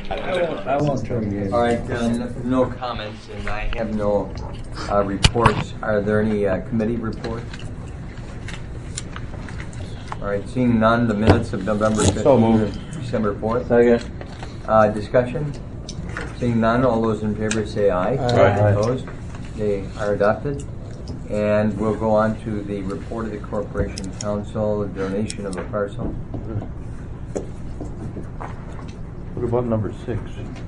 I won't turn you in. All right, no comments, and I have no reports. Are there any committee reports? All right, seeing none, the minutes of November 15th and December 4th. Second. Discussion? Seeing none, all those in favor say aye. Aye. Opposed? They are adopted. And we'll go on to the report of the Corporation Council, donation of a parcel. What about number 6?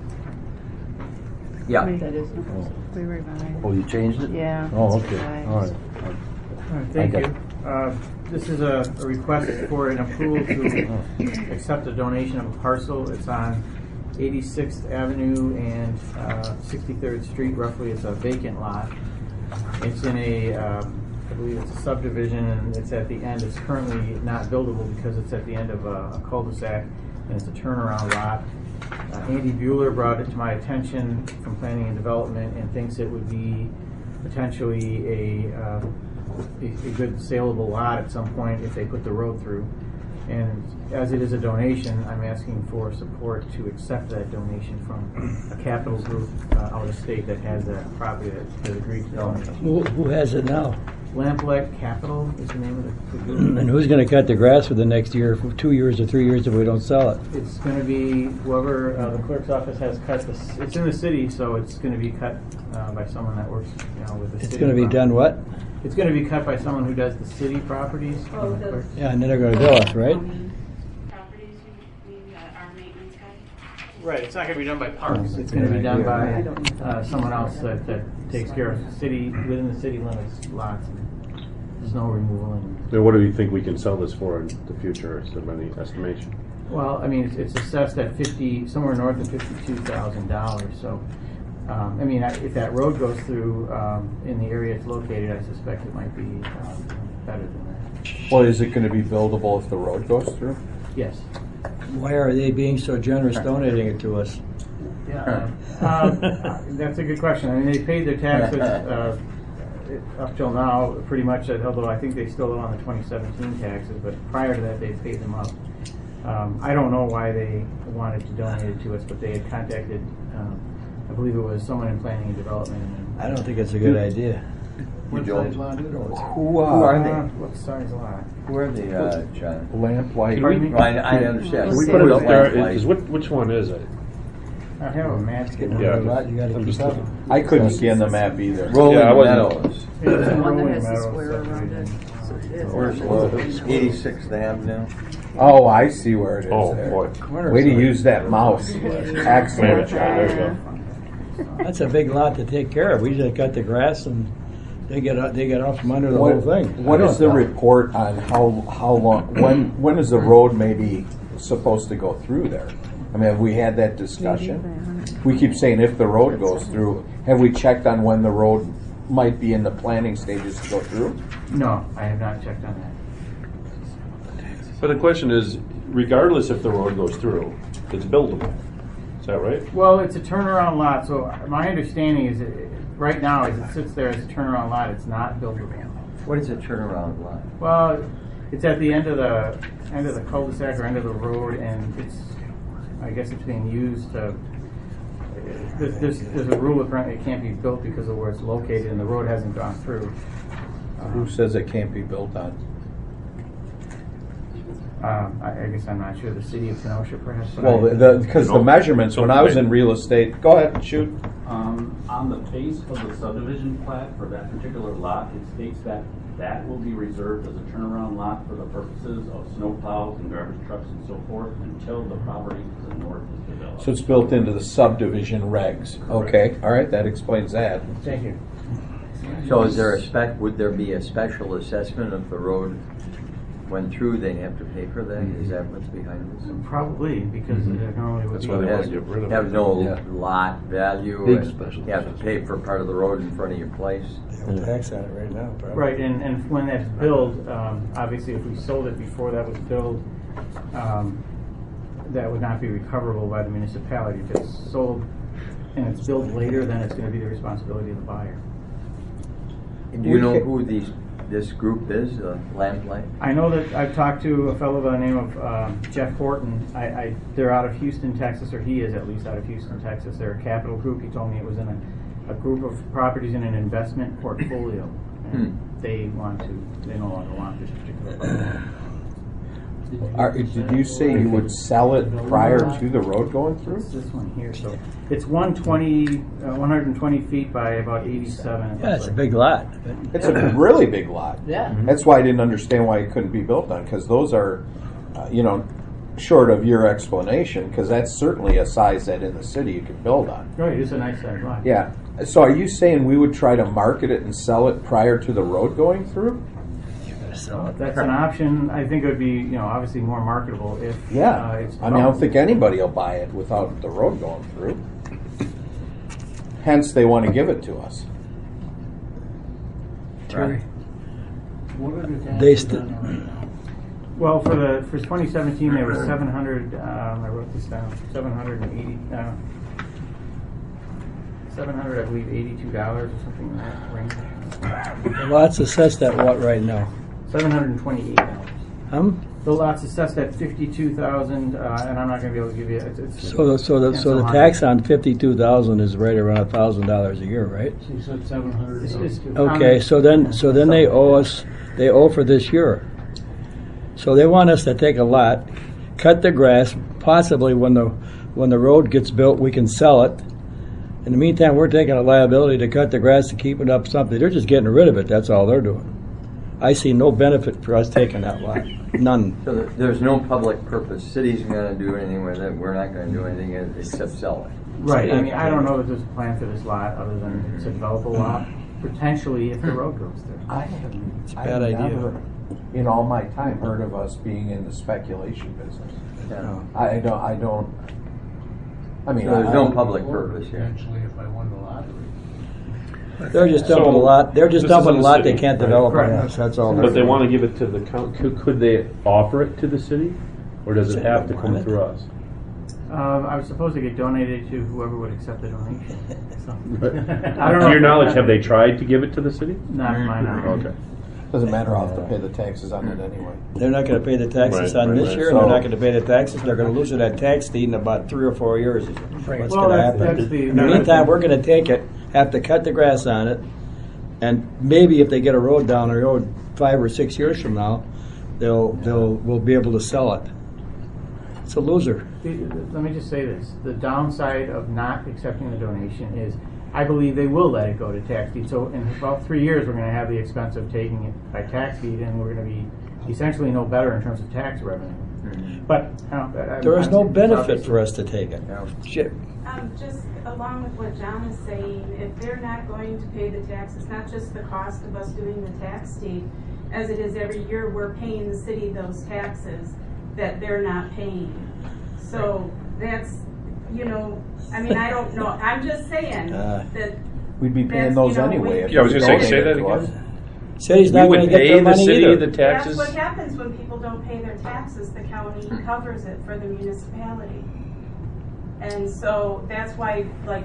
Yeah. That is, we revised. Oh, you changed it? Yeah. Oh, it's okay. revised. All right. All right, thank you. This is a request for an approval to accept a donation of a parcel. It's on 86th Avenue and 63rd Street, roughly. It's a vacant lot. It's in a, I believe it's a subdivision, and it's at the end. It's currently not buildable because it's at the end of a cul-de-sac, and it's a turnaround lot. Andy Bueller brought it to my attention from Planning and Development and thinks it would be potentially a good saleable lot at some point if they put the road through. And as it is a donation, I'm asking for support to accept that donation from a capital group out of state that has that property that has agreed to donate. Who has it now? Lamplight Capital is the name of the group. And who's going to cut the grass for the next year, for 2 years or 3 years if we don't sell it? It's going to be whoever the clerk's office has cut this. It's in the city, so it's going to be cut by someone that works, with the city. It's going to be done what? It's going to be cut by someone who does the city properties. Yeah, and then they're going to bill us, right? Properties, you mean our maintenance guy? Right, it's not going to be done by Parks. It's going to be done by someone else that takes care of city, within the city limits lots. There's no removal. Then what do you think we can sell this for in the future? Is there any estimation? Well, I mean, it's assessed at somewhere north of $52,000. So, if that road goes through in the area it's located, I suspect it might be better than that. Well, is it going to be buildable if the road goes through? Yes. Why are they being so generous donating it to us? Yeah. That's a good question. I mean, they paid their taxes up till now, pretty much, although I think they still owe on the 2017 taxes, but prior to that, they paid them up. I don't know why they wanted to donate it to us, but they had contacted, I believe it was someone in Planning and Development. And I don't think it's a good idea. You don't. Who are they? What size lot? Who are they, John? Lamplight. I understand. We We put it put up there. Lamplight. Which one is it? I have a map. Getting Yeah. a lot, you got to I'm keep just up. looking. I couldn't see on the map either. Rolling Yeah, I wasn't- Meadows. It's in The one that Rolling has the Meadows square around it. subdivision. Where's 86th Avenue? Oh, I see where it is Oh, there. boy. Way to use that mouse. Excellent, There you John. go. That's a big lot to take care of. We just cut the grass and they get out from under the whole thing. What is the report on how long, when is the road maybe supposed to go through there? I mean, have we had that discussion? We keep saying if the road goes through. Have we checked on when the road might be in the planning stages to go through? No, I have not checked on that. But the question is, regardless if the road goes through, it's buildable. Is that right? Well, it's a turnaround lot, so my understanding is right now, as it sits there as a turnaround lot, it's not buildable. What is a turnaround lot? Well, it's at the end of the cul-de-sac or end of the road, and I guess it's being used to. There's a rule apparently it can't be built because of where it's located, and the road hasn't gone through. Who says it can't be built on? I guess I'm not sure. The city of Kenosha, perhaps. Well, because the measurements, when I was in real estate, go ahead, shoot. On the face of the subdivision plat for that particular lot, it states that that will be reserved as a turnaround lot for the purposes of snowplows and garbage trucks and so forth until the property to the north is developed. So it's built into the subdivision regs. Okay, all right, that explains that. Thank you. So is there would there be a special assessment if the road went through, they'd have to pay for that? Is that what's behind this? Probably, because it normally would That's be. why they It want has, to get rid of have it. no Yeah. lot value. Big and special you have to pay for part of the road in front of your place. They have a tax on it right now, probably. Right, and when that's billed, obviously if we sold it before that was billed, that would not be recoverable by the municipality. If it's sold and it's billed later, then it's going to be the responsibility of the buyer. Do you know who these this group is, Lamplight? I know that I've talked to a fellow by the name of Jeff Horton. They're out of Houston, Texas, or he is at least out of Houston, Texas. They're a capital group. He told me it was in a group of properties in an investment portfolio. And they no longer want this particular property. Did you say you would sell it prior to the road going through? It's this one here. So it's 120 feet by about 87. Yeah, it's a big lot. It's a really big lot. Yeah. That's why I didn't understand why it couldn't be built on, because those are, short of your explanation, because that's certainly a size that in the city you could build on. Right, it's a nice size lot. Yeah. So are you saying we would try to market it and sell it prior to the road going through? That's an option. I think it would be, obviously more marketable if Yeah. it's I don't think anybody will buy it without the road going through. Hence, they want to give it to us. Terry. They Well, for 2017, there was 700. I wrote this down. 780. 700, I believe, $82 or something in that range. The lot's assessed at what right now? $728. The lot's assessed at $52,000, and I'm not going to be able to give you. So the tax on 52,000 is right around $1,000 a year, right? He said 700. Okay, so then they owe for this year. So they want us to take a lot, cut the grass. Possibly when the road gets built, we can sell it. In the meantime, we're taking a liability to cut the grass to keep it up something. They're just getting rid of it. That's all they're doing. I see no benefit for us taking that lot. None. So there's no public purpose. City's going to do anything with it. We're not going to do anything except sell it. Right. I mean, I don't know that there's a plan for this lot other than to develop a lot, potentially if the road goes there. It's a bad idea. Never, in all my time, heard of us being in the speculation business. Yeah. I don't. I mean, So there's no public purpose here. Actually, if I won the lottery. They're just dumping a lot. They're just This is dumping a in the lot they city, can't right? develop on Correct. us. That's all. But they want to give it to the county. Could they offer it to the city? Or does it have to come through us? I was supposed to get donated to whoever would accept the donation. So. I don't To know. your knowledge, have they tried to give it to the city? Not in my knowledge. Okay. Doesn't matter. I'll have to pay the taxes on it anyway. They're not going to pay the taxes Right, on right, this right. year, and So- they're not going to pay the taxes. They're going to lose that tax deed in about 3 or 4 years. Is what's Well, going to that's happen. the- In the meantime, we're going to take it, have to cut the grass on it, and maybe if they get a road down the road 5 or 6 years from now, we'll be able to sell it. It's a loser. Let me just say this. The downside of not accepting the donation is I believe they will let it go to tax deed. So in about 3 years, we're going to have the expense of taking it by tax deed, and we're going to be essentially no better in terms of tax revenue. But There is no benefit for us to take it. Yeah. Shit. Just along with what John is saying, if they're not going to pay the taxes, not just the cost of us doing the tax deed, as it is every year, we're paying the city those taxes that they're not paying. So that's, I mean, I don't know. I'm just saying that We'd be paying those anyway. If Yeah, I was they going to say donated that to us. again. City's We not going would to get pay their the money city either. the that's taxes. what happens when people don't pay their taxes. The county covers it for the municipality. And so that's why, like,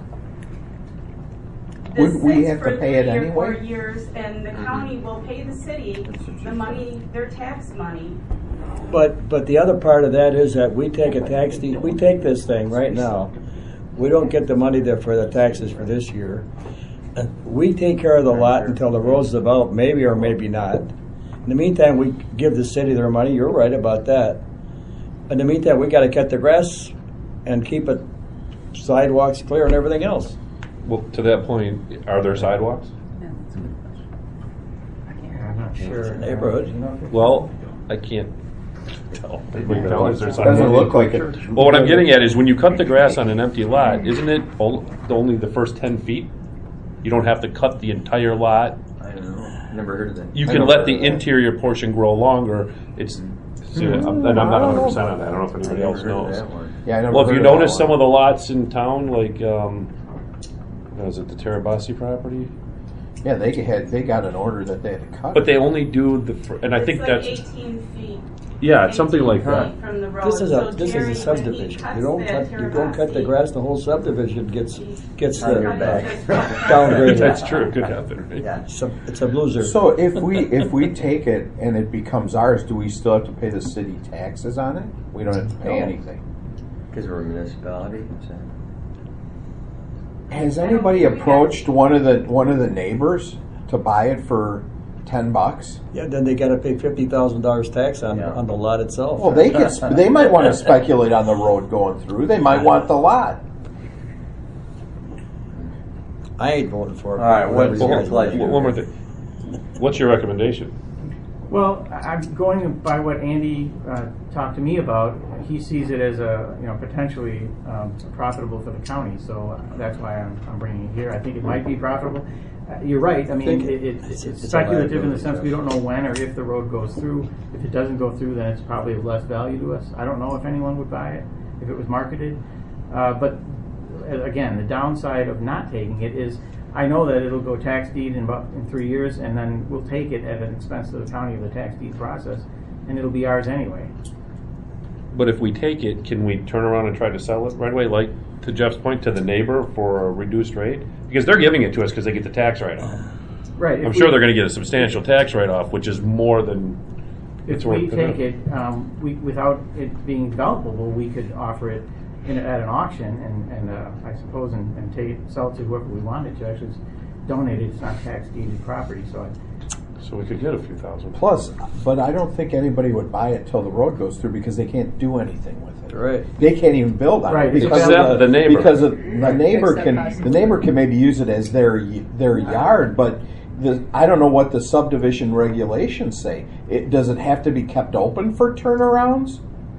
this Wouldn't we sits have for to pay it 3 or 4 anyway? years, and the county will pay the city the money, their tax money. But the other part of that is that we take a tax deed. We take this thing right now. We don't get the money there for the taxes for this year. We take care of the lot until the road's developed, maybe or maybe not. In the meantime, we give the city their money. You're right about that. In the meantime, we got to cut the grass and keep it sidewalks clear and everything else. Well, to that point, are there sidewalks? I'm not sure. Neighborhood. Well, I can't tell. Is there Doesn't sidewalks? look like it. Well, what I'm getting at is when you cut the grass on an empty lot, isn't it only the first 10 feet? You don't have to cut the entire lot. I don't know. Never heard of that. You I can don't let know the that. interior portion grow longer. And I'm not 100% on that. I don't know if anybody else knows. Yeah, I never Well, if heard you of that notice one. some of the lots in town, like, was it the Terabasi property? Yeah, they got an order that they had to cut. But they only do and I It's think like that's 18 feet. Yeah, it's something like 18 that. feet from the road. This is So a Jerry, subdivision. when he cuts You don't that cut the turnaround grass. The whole subdivision gets On your back. downgraded. That's true. It could happen. Right? Yeah. It's a loser. So if we take it and it becomes ours, do we still have to pay the city taxes on it? We don't have to pay No. anything. Because we're a municipality. is that- Has anybody approached one of the neighbors to buy it for $10? Yeah, then they got to pay $50,000 tax on Yeah. the lot itself. Well, they might want to speculate on the road going through. They might want the lot. I ain't voting for it. All right, what was Well, your hold- pleasure? one more thing. What's your recommendation? Well, I'm going by what Andy talked to me about. He sees it as potentially profitable for the county, so that's why I'm bringing it here. I think it might be profitable. You're right. I mean, it's it's a speculative in the liability, sense we don't know when or if the road goes through. If it doesn't go through, then it's probably of less value to us. I don't know if anyone would buy it if it was marketed. But again, the downside of not taking it is I know that it'll go tax deed in 3 years, and then we'll take it at an expense to the county of the tax deed process, and it'll be ours anyway. But if we take it, can we turn around and try to sell it right away, like to Jeff's point, to the neighbor for a reduced rate? Because they're giving it to us because they get the tax write-off. Right. I'm sure they're going to get a substantial tax write-off, which is more than If it's we worth to take them. it, without it being developable, we could offer it at an auction, and I suppose, and take it, sell it to whoever we wanted to. Actually, it's donated. It's not tax deeded property, so So we could get a few thousand. Plus, but I don't think anybody would buy it till the road goes through because they can't do anything with it. Right. They can't even build on Right, it because except of the neighbor. Because of, the neighbor can maybe use it as their yard, but I don't know what the subdivision regulations say. Does it have to be kept open for turnarounds?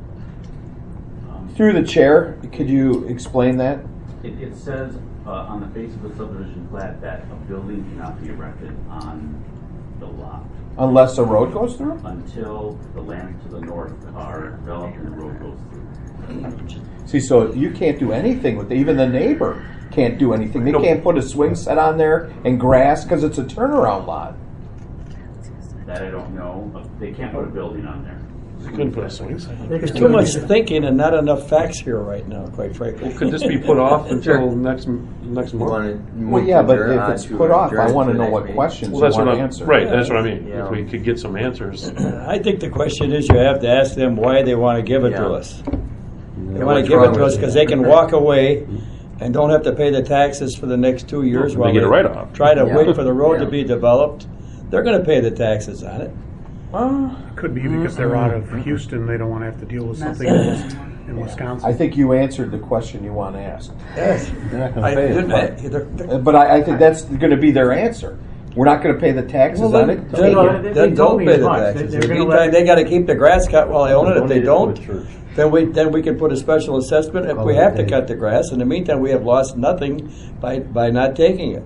Through the chair, could you explain that? It says on the face of the subdivision plat that a building cannot be erected on the lot Unless a road goes through? until the lands to the north are developed and the road goes through. See, so you can't do anything with it. Even the neighbor can't do anything. They No. can't put a swing set on there and grass because it's a turnaround lot. That I don't know. They can't put a building on there. You couldn't put a swing set. There's too much thinking and not enough facts here right now, quite frankly. Could this be put off until next You month? want to Well, yeah, but if it's put off, I want to know what questions Well, you that's what want I'm answered. right. That's what I mean. Yeah. If we could get some answers, I think the question is you have to ask them why they want to give it to Yeah. us. They Yeah, want what's to give wrong it to with us it? because they can walk away and don't have to pay the taxes for the next 2 years They while get a write-off. try to Yeah. wait for the road to Yeah. be developed. They're going to pay the taxes on it. Could be because they're out of Houston, they don't want to have to deal with something in Wisconsin. I think you answered the question you want to ask. Yes. They're not going to pay it. But I think that's going to be their answer. We're not going to pay the taxes Well, on then, it. They then told don't me pay as the much. taxes. They're In the gonna meantime, let- they got to keep the grass cut while they own it. If they don't, Church. then we can put a special assessment if we have to cut the grass. In the meantime, we have lost nothing by not taking it.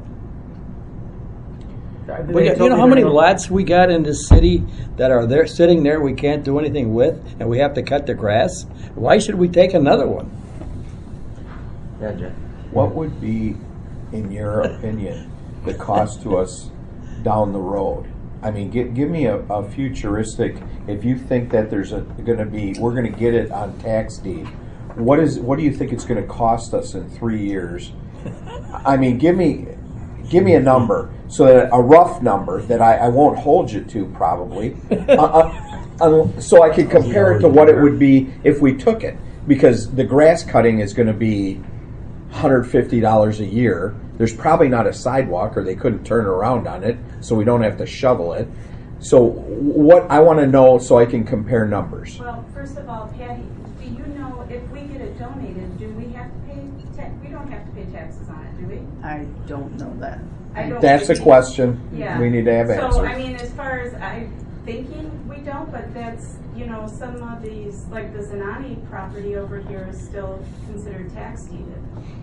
But you know how many lots we got in this city that are there sitting there we can't do anything with, and we have to cut the grass? Why should we take another one? Yeah, Jeff. What would be, in your opinion, the cost to us down the road? I mean, give me a futuristic. If you think that there's going to be, we're going to get it on tax deed. What do you think it's going to cost us in 3 years? I mean, give me a number, so that a rough number that I won't hold you to probably, so I can compare it to what it would be if we took it. Because the grass cutting is going to be $150 a year. There's probably not a sidewalk, or they couldn't turn around on it, so we don't have to shovel it. So what I want to know, so I can compare numbers. Well, first of all, Patty, do you know if we get it donated, do we have to pay we don't have to pay taxes on it, do we? I don't know that. I don't That's a think- question Yeah. we need to have answered. So, I mean, as far as I'm thinking, we don't, but that's, some of these, like the Zanani property over here is still considered tax deeded.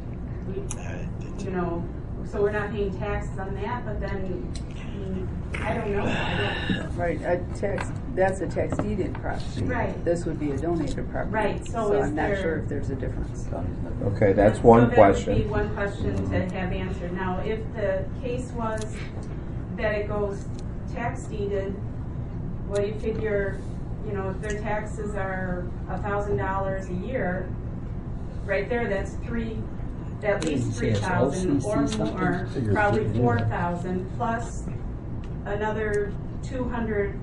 So we're not paying taxes on that, but then, I don't know. Right, that's a tax deeded property. Right. This would be a donated property. Right, so is I'm not there- sure if there's a difference. Okay, that's So one that would question. be one question to have answered. Now, if the case was that it goes tax deeded, what do you figure you know, if their taxes are $1,000 a year, right there, that's at least Say it's 3,000 or LCC stuff. more, probably 4,000 plus another $200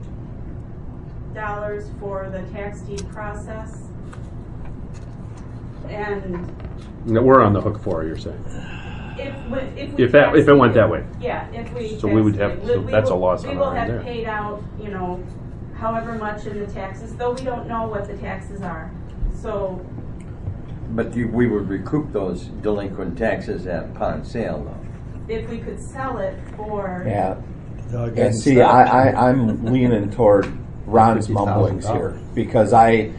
for the tax deed process. And That we're on the hook for, you're saying? if If it went that way. Yeah, if we. So we would tax have- it, so that's a loss we on will our end have there. paid out, you know, however much in the taxes, though we don't know what the taxes are. So, But we would recoup those delinquent taxes upon sale, though. if we could sell it for. Yeah. Dog And hasn't see, stopped. I'm leaning toward Ron's mumblings here because I'm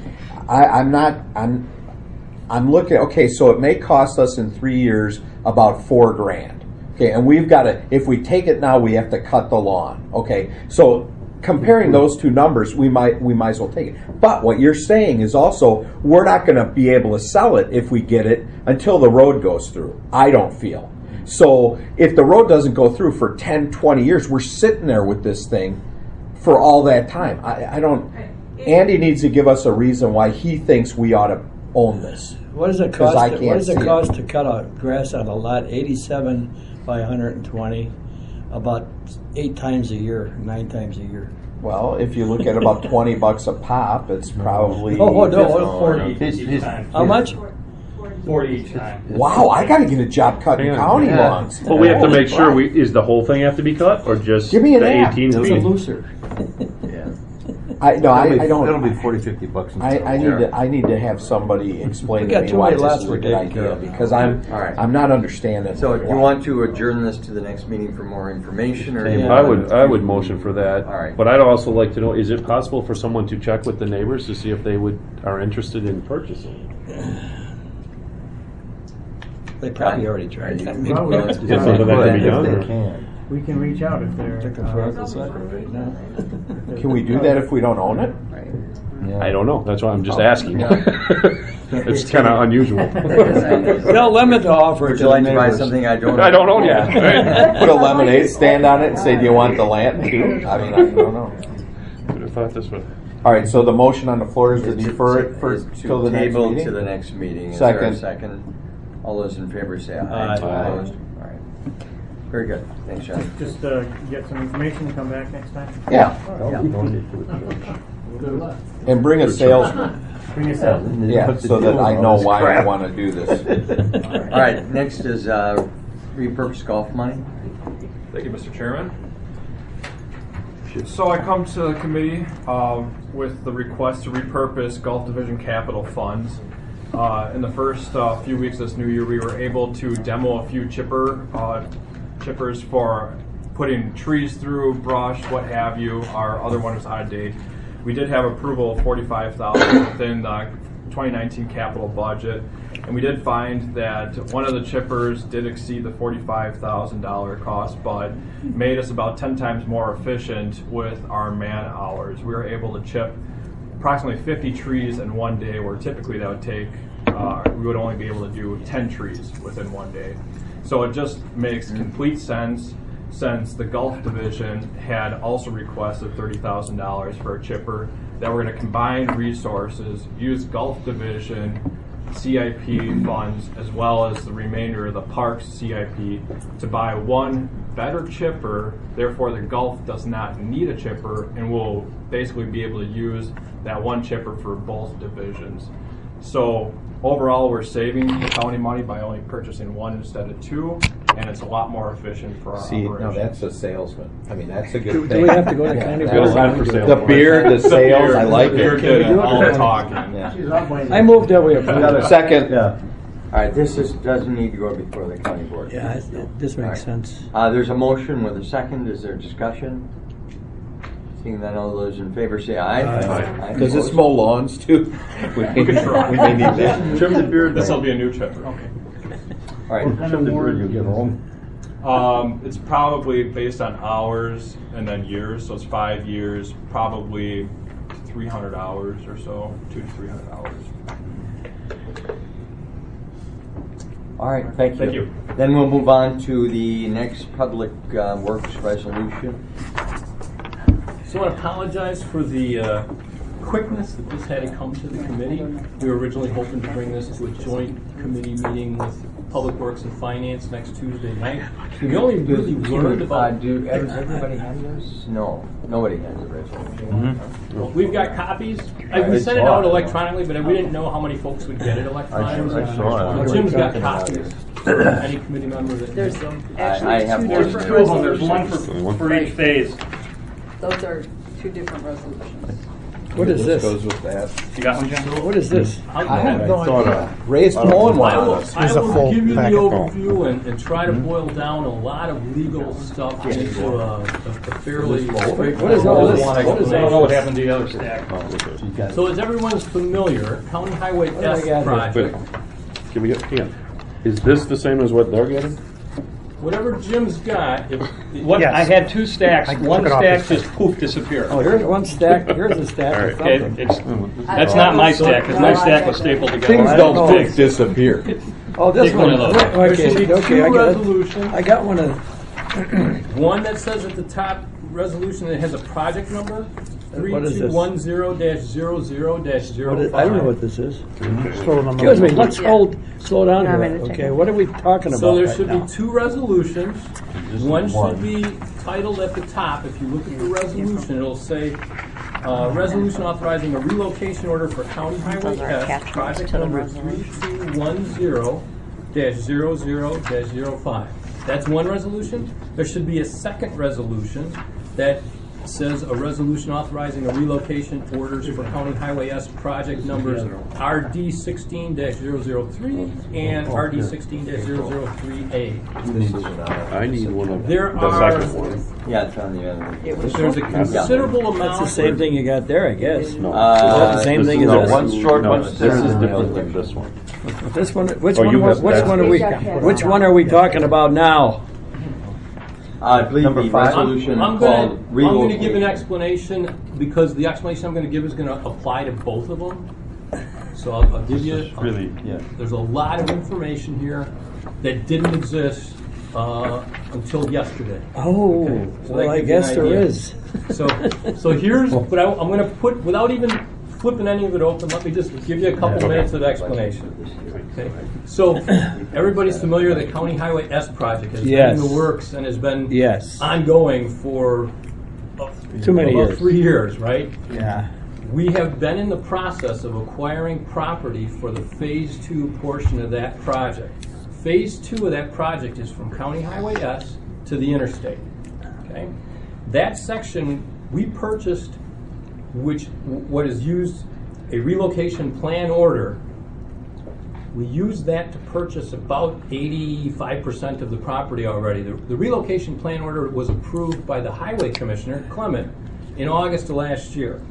looking. Okay, so it may cost us in 3 years about $4,000. Okay, and we've got to. If we take it now, we have to cut the lawn. Okay, so comparing those two numbers, we might as well take it. But what you're saying is also we're not going to be able to sell it if we get it until the road goes through. I don't feel. So if the road doesn't go through for 10, 20 years, we're sitting there with this thing for all that time. I don't. Andy needs to give us a reason why he thinks we ought to own this. What does it 'Cause I cost? can't What does it see cost to cut a grass on a lot 87 by 120, about 8 times a year, 9 times a year? Well, if you look at about $20 a pop, it's probably. Oh, no, Oh, 40 His- each his- time. How much? 40 each time. Wow, I got to get a job cutting Yeah. county Yeah. lawns. But we have to make sure Holy is the whole thing have to be cut or just Give me an the app. 18 It's a feet? looser. Yeah. I don't. That'll be 40, 50 bucks. I need to have somebody explain We to got me too why many this lots is a we're good taking care idea of. because All right. I'm not understanding. So do you why. want to adjourn this to the next meeting for more information, or? do you Yeah. I would motion for that. All right. But I'd also like to know, is it possible for someone to check with the neighbors to see if they are interested in purchasing? They probably already tried that. Well, we- Is that something that can be done? If or- they can. We can reach out if they're. Looking for Uncle Sucker right now. Can we do that if we don't own it? Right. I don't know. That's why I'm just Oh, asking. It's kind of unusual. They'll limit the offer Would to you like the to buy neighbors. something I don't? I don't own yet. Put a lemonade stand on it and say, "Do you want the land too?" I mean, I don't know. Would have thought this would. All right, so the motion on the floor is to Is defer it for is till the next table meeting. to the next meeting. Is there a Second. second? All those in favor say aye. Aye. Opposed? All right. Very good. Thanks, John. Just get some information and come back next time. Yeah, Good luck. and bring a salesman. Bring us out. Yeah, so that I know why I want to do this. All right. Next is repurposed golf money. Thank you, Mr. Chairman. So I come to the committee with the request to repurpose Gulf Division capital funds. In the first few weeks of this new year, we were able to demo a few chippers for putting trees through, brush, what have you. Our other one was out of date. We did have approval of $45,000 within the 2019 capital budget, and we did find that one of the chippers did exceed the $45,000 cost, but made us about 10 times more efficient with our man hours. We were able to chip approximately 50 trees in one day, where typically that would take, we would only be able to do 10 trees within one day. So it just makes complete sense, since the Gulf Division had also requested $30,000 for a chipper, that we're going to combine resources, use Gulf Division CIP funds as well as the remainder of the Parks CIP to buy one better chipper. Therefore, the Gulf does not need a chipper, and we'll basically be able to use that one chipper for both divisions. So overall, we're saving the county money by only purchasing one instead of two, and it's a lot more efficient for our See, operation. now that's a salesman. I mean, that's a good Do thing. we have to go to county Yeah, board? Time for sale. The beard, the sales, I like The beard it. did Can we do it? all the talking. Yeah. I moved that we approve. Second. All right. This doesn't need to go before the county board. Yeah, this All makes right. sense. There's a motion with a second. Is there discussion? Seeing none, all those in favor say aye. Aye. Does this mow lawns too? We may need that. Trim the beard. This will be a new chipper. All right. It's probably based on hours and then years, so it's 5 years, probably 300 hours or so, 200 to 300 hours. All right. Thank you. Thank you. Then we'll move on to the next public works resolution. So I want to apologize for the quickness that this had to come to the committee. We were originally hoping to bring this to a joint committee meeting with Public Works and Finance next Tuesday night. We only really learned about. Does everybody have this? No, nobody has a resolution. We've got copies. We sent it out electronically, but we didn't know how many folks would get it electronically. I saw it. Jim's got copies. Any committee member that There's needs them. actually I have two one. different Two of them, there's resolutions. one for each phase. Those are two different resolutions. What is this? Goes with that. You got one, John? What is this? I have no idea. Ray's pulling one on us. I There's a will full give you the packet. overview and try to boil down a lot of legal stuff into a fairly straightforward. What is all this? I What is don't know all what this? happened to the other stack. So as everyone's familiar, County Highway What do I S got here? project, Can we get, hang on. Is this the same as what they're getting? whatever Jim's got, What, Yes. I had two stacks. I One took it off stack this just poof disappeared. Oh, here's one stack. Here's a stack of Okay, something. that's not my stack, because my stack was stapled together. Things I don't don't know. poof disappear. Oh, this Take one one. of those. there should be Okay, two I got it. resolutions. I got one of. One that says at the top resolution that has a project number, What is this? 3210-00-05. I don't know what this is. Slow them Excuse me. down. Let's slow down here. Okay, what are we talking about So there right should now? be two resolutions. One should be titled at the top. If you look at the resolution, it'll say, resolution authorizing a relocation order for County Highway S, project number 3210-00-05. That's one resolution. There should be a second resolution that says a resolution authorizing a relocation orders for County Highway S project numbers RD 16-003 and RD 16-003A. I need one of There the are- second one. Yeah, it's on the other. There's a considerable amount. That's the same thing you got there, I guess. No. Is that the same This thing is- as no, this? one's short, No, one's this thinner is than different than this one. This one. Which Oh, one? you have Which that. one are we? Which one are we talking about now? I believe Number the five. resolution I'm called going to relocation. give an explanation because the explanation I'm going to give is going to apply to both of them. So I'll give you. Really, yeah. There's a lot of information here that didn't exist until yesterday. Oh, Okay, so well, that I gives you an guess there idea. is. So here's what I'm going to put, without even flipping any of it open, let me just give you a couple minutes of explanation. Okay. So everybody's familiar with the County Highway S project has Yes. been in the works and has been Yes. ongoing for Too many about years. 3 years, right? Yeah. We have been in the process of acquiring property for the Phase 2 portion of that project. Phase 2 of that project is from County Highway S to the interstate. Okay? That section we purchased, what is used, a relocation plan order. We used that to purchase about 85% of the property already. The relocation plan order was approved by the Highway Commissioner, Clement, in August of last year.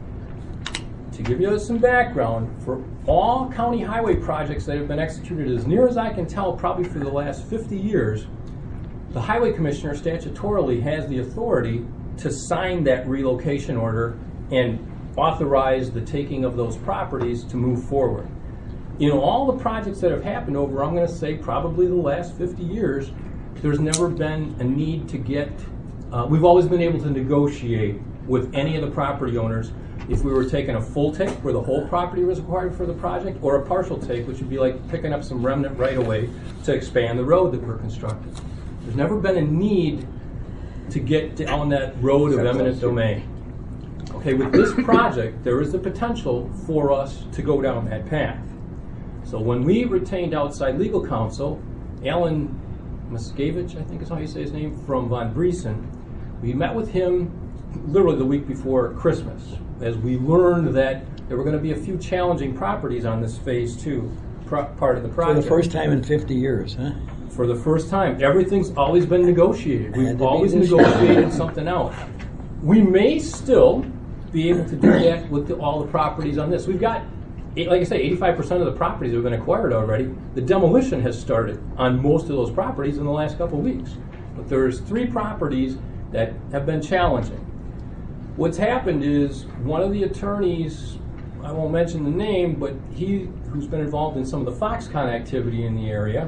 To give you some background, for all county highway projects that have been executed, as near as I can tell, probably for the last 50 years, the Highway Commissioner statutorily has the authority to sign that relocation order and authorize the taking of those properties to move forward. In all the projects that have happened over, I'm going to say, probably the last 50 years, there's never been a need to get, we've always been able to negotiate with any of the property owners if we were taking a full take where the whole property was required for the project, or a partial take, which would be like picking up some remnant right-of-way to expand the road that we're constructing. There's never been a need to get down that road of eminent domain. Okay, with this project, there is the potential for us to go down that path. So when we retained outside legal counsel, Alan Muskevich, I think is how you say his name, from Von Briesen, we met with him literally the week before Christmas, as we learned that there were going to be a few challenging properties on this Phase 2 part of the For project. the first time in 50 years, huh? For the first time. Everything's always been negotiated. Had to We've be always this year. negotiated something out. We may still be able to do that with all the properties on this. We've got, like I say, 85% of the properties have been acquired already. The demolition has started on most of those properties in the last couple of weeks. But there's 3 properties that have been challenging. What's happened is one of the attorneys, I won't mention the name, but who's been involved in some of the Foxconn activity in the area,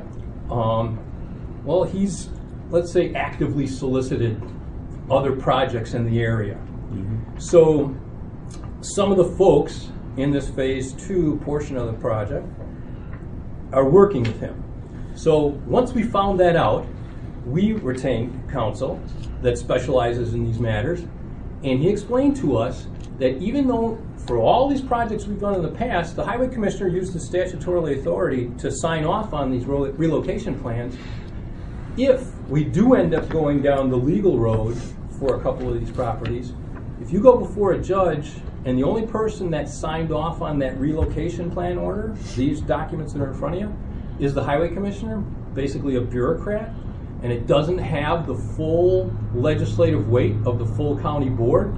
well, he's, let's say, actively solicited other projects in the area. So some of the folks in this phase 2 portion of the project are working with him. So once we found that out, we retained counsel that specializes in these matters, and he explained to us that even though for all these projects we've done in the past, the highway commissioner used the statutory authority to sign off on these relocation plans, if we do end up going down the legal road for a couple of these properties, if you go before a judge and the only person that signed off on that relocation plan order, these documents that are in front of you, is the highway commissioner, basically a bureaucrat, and it doesn't have the full legislative weight of the full county board,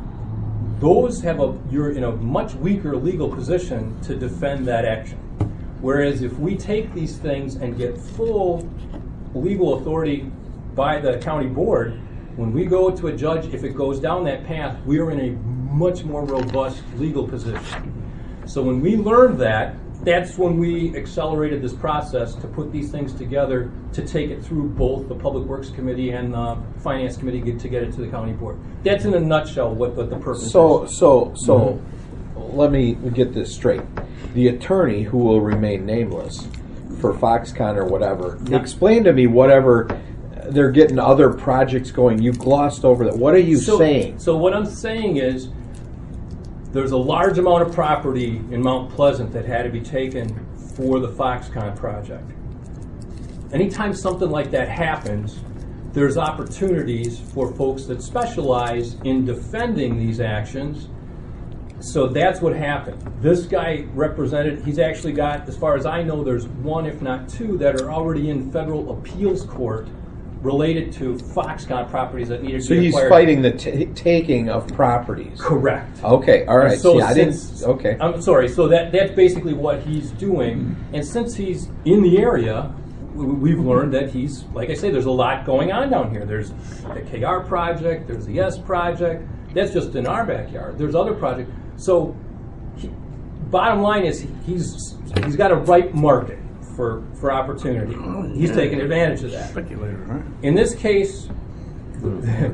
you're in a much weaker legal position to defend that action. Whereas if we take these things and get full legal authority by the county board, when we go to a judge, if it goes down that path, we are in a much more robust legal position. So when we learned that, that's when we accelerated this process to put these things together to take it through both the Public Works Committee and the Finance Committee to get it to the county board. That's in a nutshell what the purpose is. So let me get this straight. The attorney, who will remain nameless for Foxconn or whatever, explain to me whatever they're getting other projects going. You glossed over that. What are you saying? So what I'm saying is there's a large amount of property in Mount Pleasant that had to be taken for the Foxconn project. Anytime something like that happens, there's opportunities for folks that specialize in defending these actions. So that's what happened. This guy represented, he's actually got, as far as I know, there's one, if not two, that are already in federal appeals court related to Foxconn properties that needed to be acquired. So he's fighting the taking of properties. Correct. Okay, all right. So okay. I'm sorry. So that's basically what he's doing. And since he's in the area, we've learned that he's, like I say, there's a lot going on down here. There's the KR project. There's the S project. That's just in our backyard. There's other projects. So bottom line is he's got a ripe market for opportunity. He's taking advantage of that. Speculator, right? In this case, the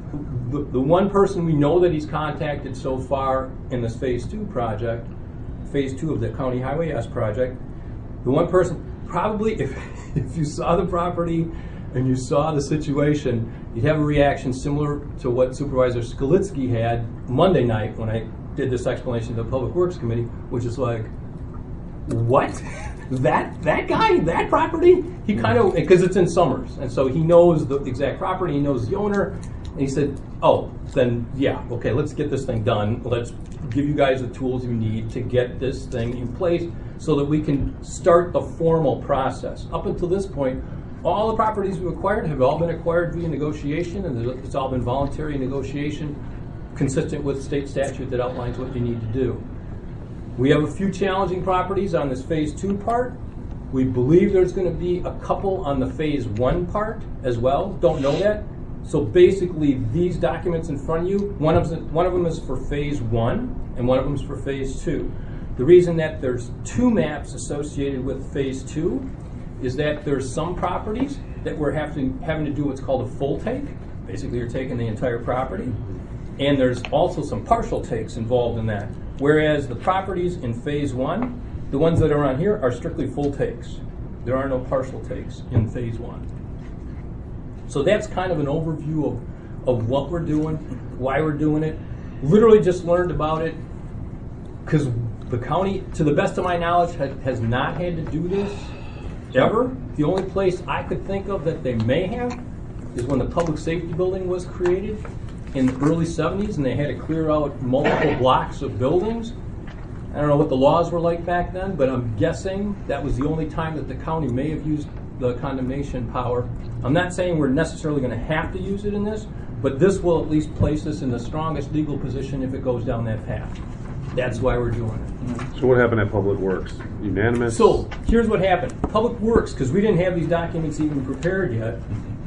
one person we know that he's contacted so far in this phase 2 project, phase 2 of the County Highway S project, the one person, probably if you saw the property and you saw the situation, you'd have a reaction similar to what Supervisor Skalitsky had Monday night when I did this explanation to the Public Works Committee, which is like, what? That guy, that property? He kind of, because it's in Summers, and so he knows the exact property, he knows the owner, and he said, oh, then yeah, okay, let's get this thing done. Let's give you guys the tools you need to get this thing in place so that we can start the formal process. Up until this point, all the properties we acquired have all been acquired via negotiation, and it's all been voluntary negotiation consistent with state statute that outlines what you need to do. We have a few challenging properties on this phase 2 part. We believe there's going to be a couple on the phase 1 part as well. Don't know that. So basically, these documents in front of you, one of them is for phase 1 and one of them is for phase 2. The reason that there's 2 maps associated with phase 2 is that there's some properties that we're having to do what's called a full take. Basically, you're taking the entire property. And there's also some partial takes involved in that. Whereas the properties in phase 1, the ones that are on here, are strictly full takes. There are no partial takes in phase 1. So that's kind of an overview of what we're doing, why we're doing it. Literally just learned about it because the county, to the best of my knowledge, has not had to do this ever. The only place I could think of that they may have is when the public safety building was created in the early 70s, and they had to clear out multiple blocks of buildings. I don't know what the laws were like back then, but I'm guessing that was the only time that the county may have used the condemnation power. I'm not saying we're necessarily going to have to use it in this, but this will at least place us in the strongest legal position if it goes down that path. That's why we're doing it. So what happened at Public Works? Unanimous? So here's what happened. Public Works, because we didn't have these documents even prepared yet,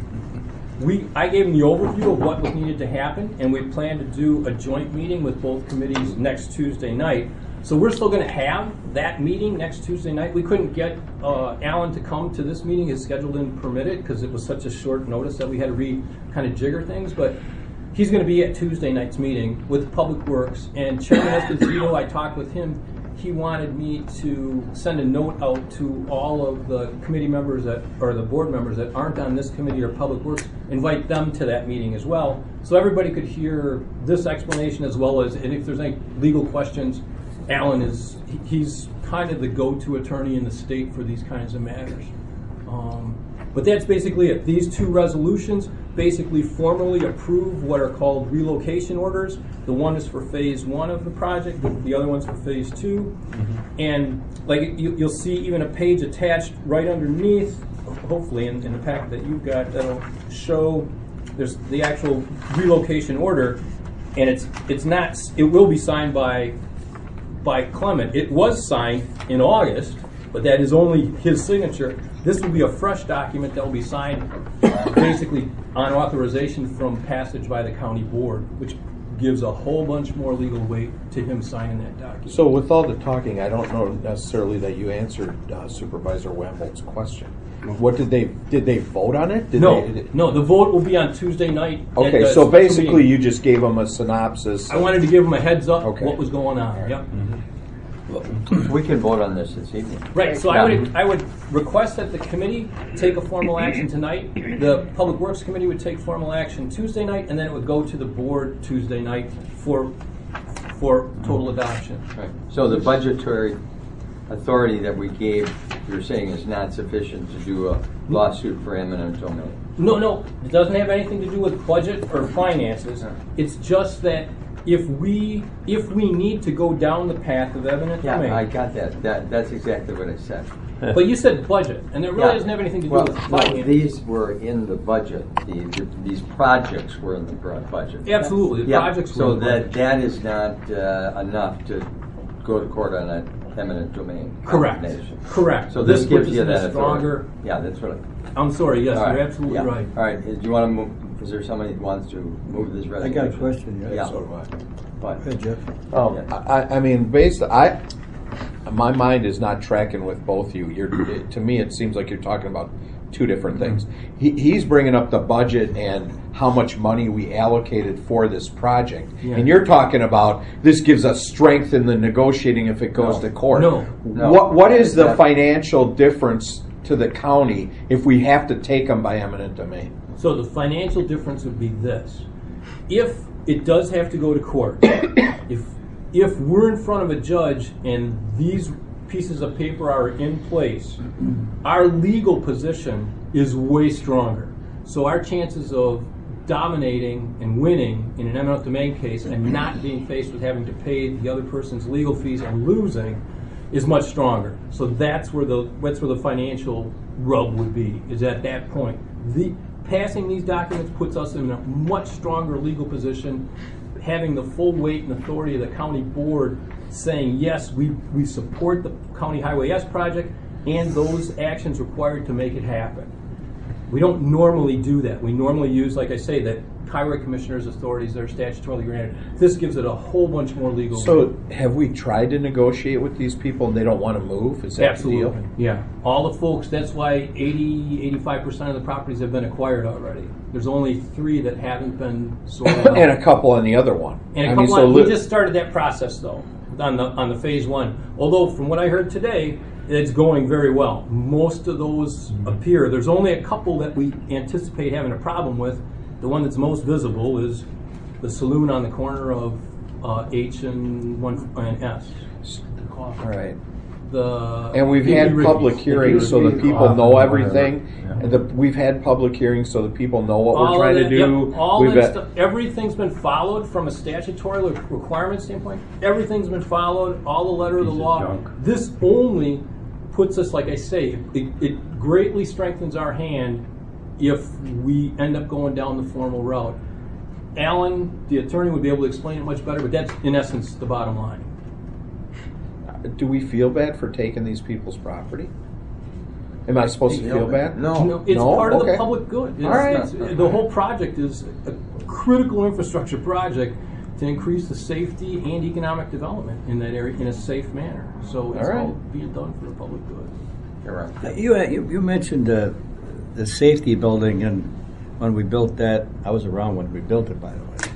I gave them the overview of what was needed to happen, and we plan to do a joint meeting with both committees next Tuesday night. So we're still going to have that meeting next Tuesday night. We couldn't get Alan to come to this meeting. His schedule didn't permit it because it was such a short notice that we had to kind of jigger things. But He's going to be at Tuesday night's meeting with Public Works, and Chairman Esposito, I talked with him. He wanted me to send a note out to all of the committee members or the board members that aren't on this committee or Public Works, invite them to that meeting as well, so everybody could hear this explanation as well as, and if there's any legal questions, Alan he's kind of the go-to attorney in the state for these kinds of matters. But that's basically it. These two resolutions basically formally approve what are called relocation orders. The one is for phase 1 of the project, the other one's for phase 2. And like you'll see even a page attached right underneath, hopefully in the packet that you've got, that'll show there's the actual relocation order, and it will be signed by Clement. It was signed in August, but that is only his signature. This will be a fresh document that will be signed basically on authorization from passage by the county board, which gives a whole bunch more legal weight to him signing that document. So with all the talking, I don't know necessarily that you answered Supervisor Wambolt's question. What did they vote on it? No, the vote will be on Tuesday night. Okay, so basically you just gave them a synopsis. I wanted to give them a heads up Okay. what was going on. Right. Yep. We can vote on this evening. Right, so I would request that the committee take a formal action tonight. The Public Works Committee would take formal action Tuesday night, and then it would go to the board Tuesday night for total adoption. Right. So the budgetary authority that we gave, you're saying, is not sufficient to do a lawsuit for eminent domain? No, it doesn't have anything to do with budget or finances. It's just that if we need to go down the path of eminent domain. Yeah, I got that. That's exactly what I said. But you said budget, and it really doesn't have anything to do with finance. No, these were in the budget. These projects were in the budget. Absolutely, the projects were in the budget. So that is not enough to go to court on an eminent domain. Correct. So this gives puts you us in a that stronger. authority. Yeah, that's what I'm sorry. Yes, All right. you're absolutely Yeah. right. All right. Do you want to move? Is there somebody who wants to move this I resolution? got a question. Yeah. So do I. What? Hey, Jeff. I mean, my mind is not tracking with both you. To me, it seems like you're talking about two different things. He's bringing up the budget and how much money we allocated for this project, and you're talking about this gives us strength in the negotiating if it goes to court. No. What is the financial difference to the county if we have to take them by eminent domain? So the financial difference would be this: if it does have to go to court, if we're in front of a judge and these pieces of paper are in place, our legal position is way stronger. So our chances of dominating and winning in an eminent domain case and not being faced with having to pay the other person's legal fees and losing is much stronger. So that's where the financial rub would be, is at that point. Passing these documents puts us in a much stronger legal position, having the full weight and authority of the county board saying, yes, we support the County Highway S project and those actions required to make it happen. We don't normally do that. We normally use, like I say, that highway commissioner's authorities that are statutorily granted. This gives it a whole bunch more legal weight. So have we tried to negotiate with these people and they don't want to move? Is that Absolutely. the deal? Yeah. All the folks, that's why 85% of the properties have been acquired already. There's only 3 that haven't been sold out. And a couple on the other one. And a couple we just started that process though on the phase 1. Although from what I heard today, it's going very well. Most of those appear. There's only a couple that we anticipate having a problem with. The one that's most visible is the saloon on the corner of H and S. All right. The And we've had public hearings so the people know everything. We've had public hearings so the people know what we're trying to do. Yep, everything's been followed from a statutory requirement standpoint. Everything's been followed, all the letter of the law. This only puts us, like I say, it greatly strengthens our hand if we end up going down the formal route. Alan, the attorney, would be able to explain it much better, but that's in essence the bottom line. Do we feel bad for taking these people's property? Am I supposed to feel bad? No. It's part of the public good. All right. The whole project is a critical infrastructure project to increase the safety and economic development in that area in a safe manner. So it's all being done for the public good. You're right. You mentioned the safety building, and when we built that, I was around when we built it, by the way.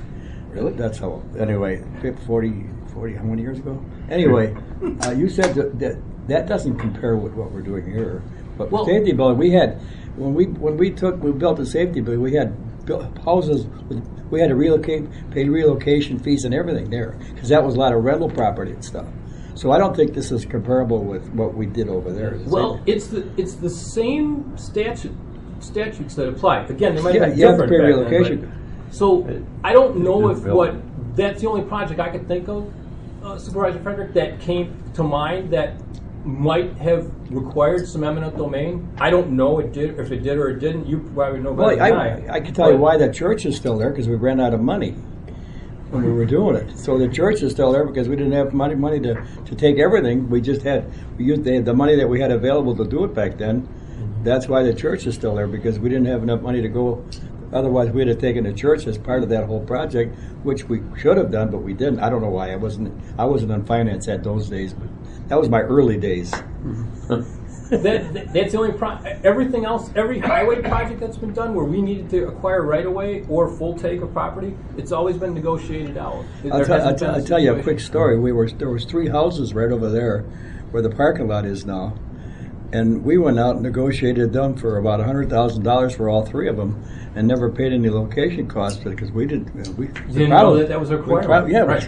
Really? That's how, anyway, 40, how many years ago? Anyway, you said that doesn't compare with what we're doing here. But Well- safety building, we had, when we built the safety building, we had built houses, we had to pay relocation fees and everything there, because that was a lot of rental property and stuff. So I don't think this is comparable with what we did over there. Well, it's the same statutes that apply. Again, they might Yeah, be you have to different pay back relocation. then, but- so I don't know It's if building. that's the only project I could think of, Supervisor Frederick, that came to mind that might have required some eminent domain. I don't know if it did or it didn't. You probably know better Well, than I can tell you But- why the church is still there, because we ran out of money when we were doing it. So the church is still there because we didn't have money to take everything. We just had the money that we had available to do it back then. That's why the church is still there, because we didn't have enough money to go. Otherwise, we'd have taken the church as part of that whole project, which we should have done, but we didn't. I don't know why. I wasn't on finance at those days, but that was my early days. That's the only everything else, every highway project that's been done where we needed to acquire right of way or full take of property, it's always been negotiated out. I'll tell you a quick story. There was 3 houses right over there where the parking lot is now, and we went out and negotiated them for about $100,000 for all 3 of them, and never paid any location costs because we didn't. We didn't know that was a requirement. Yeah, right.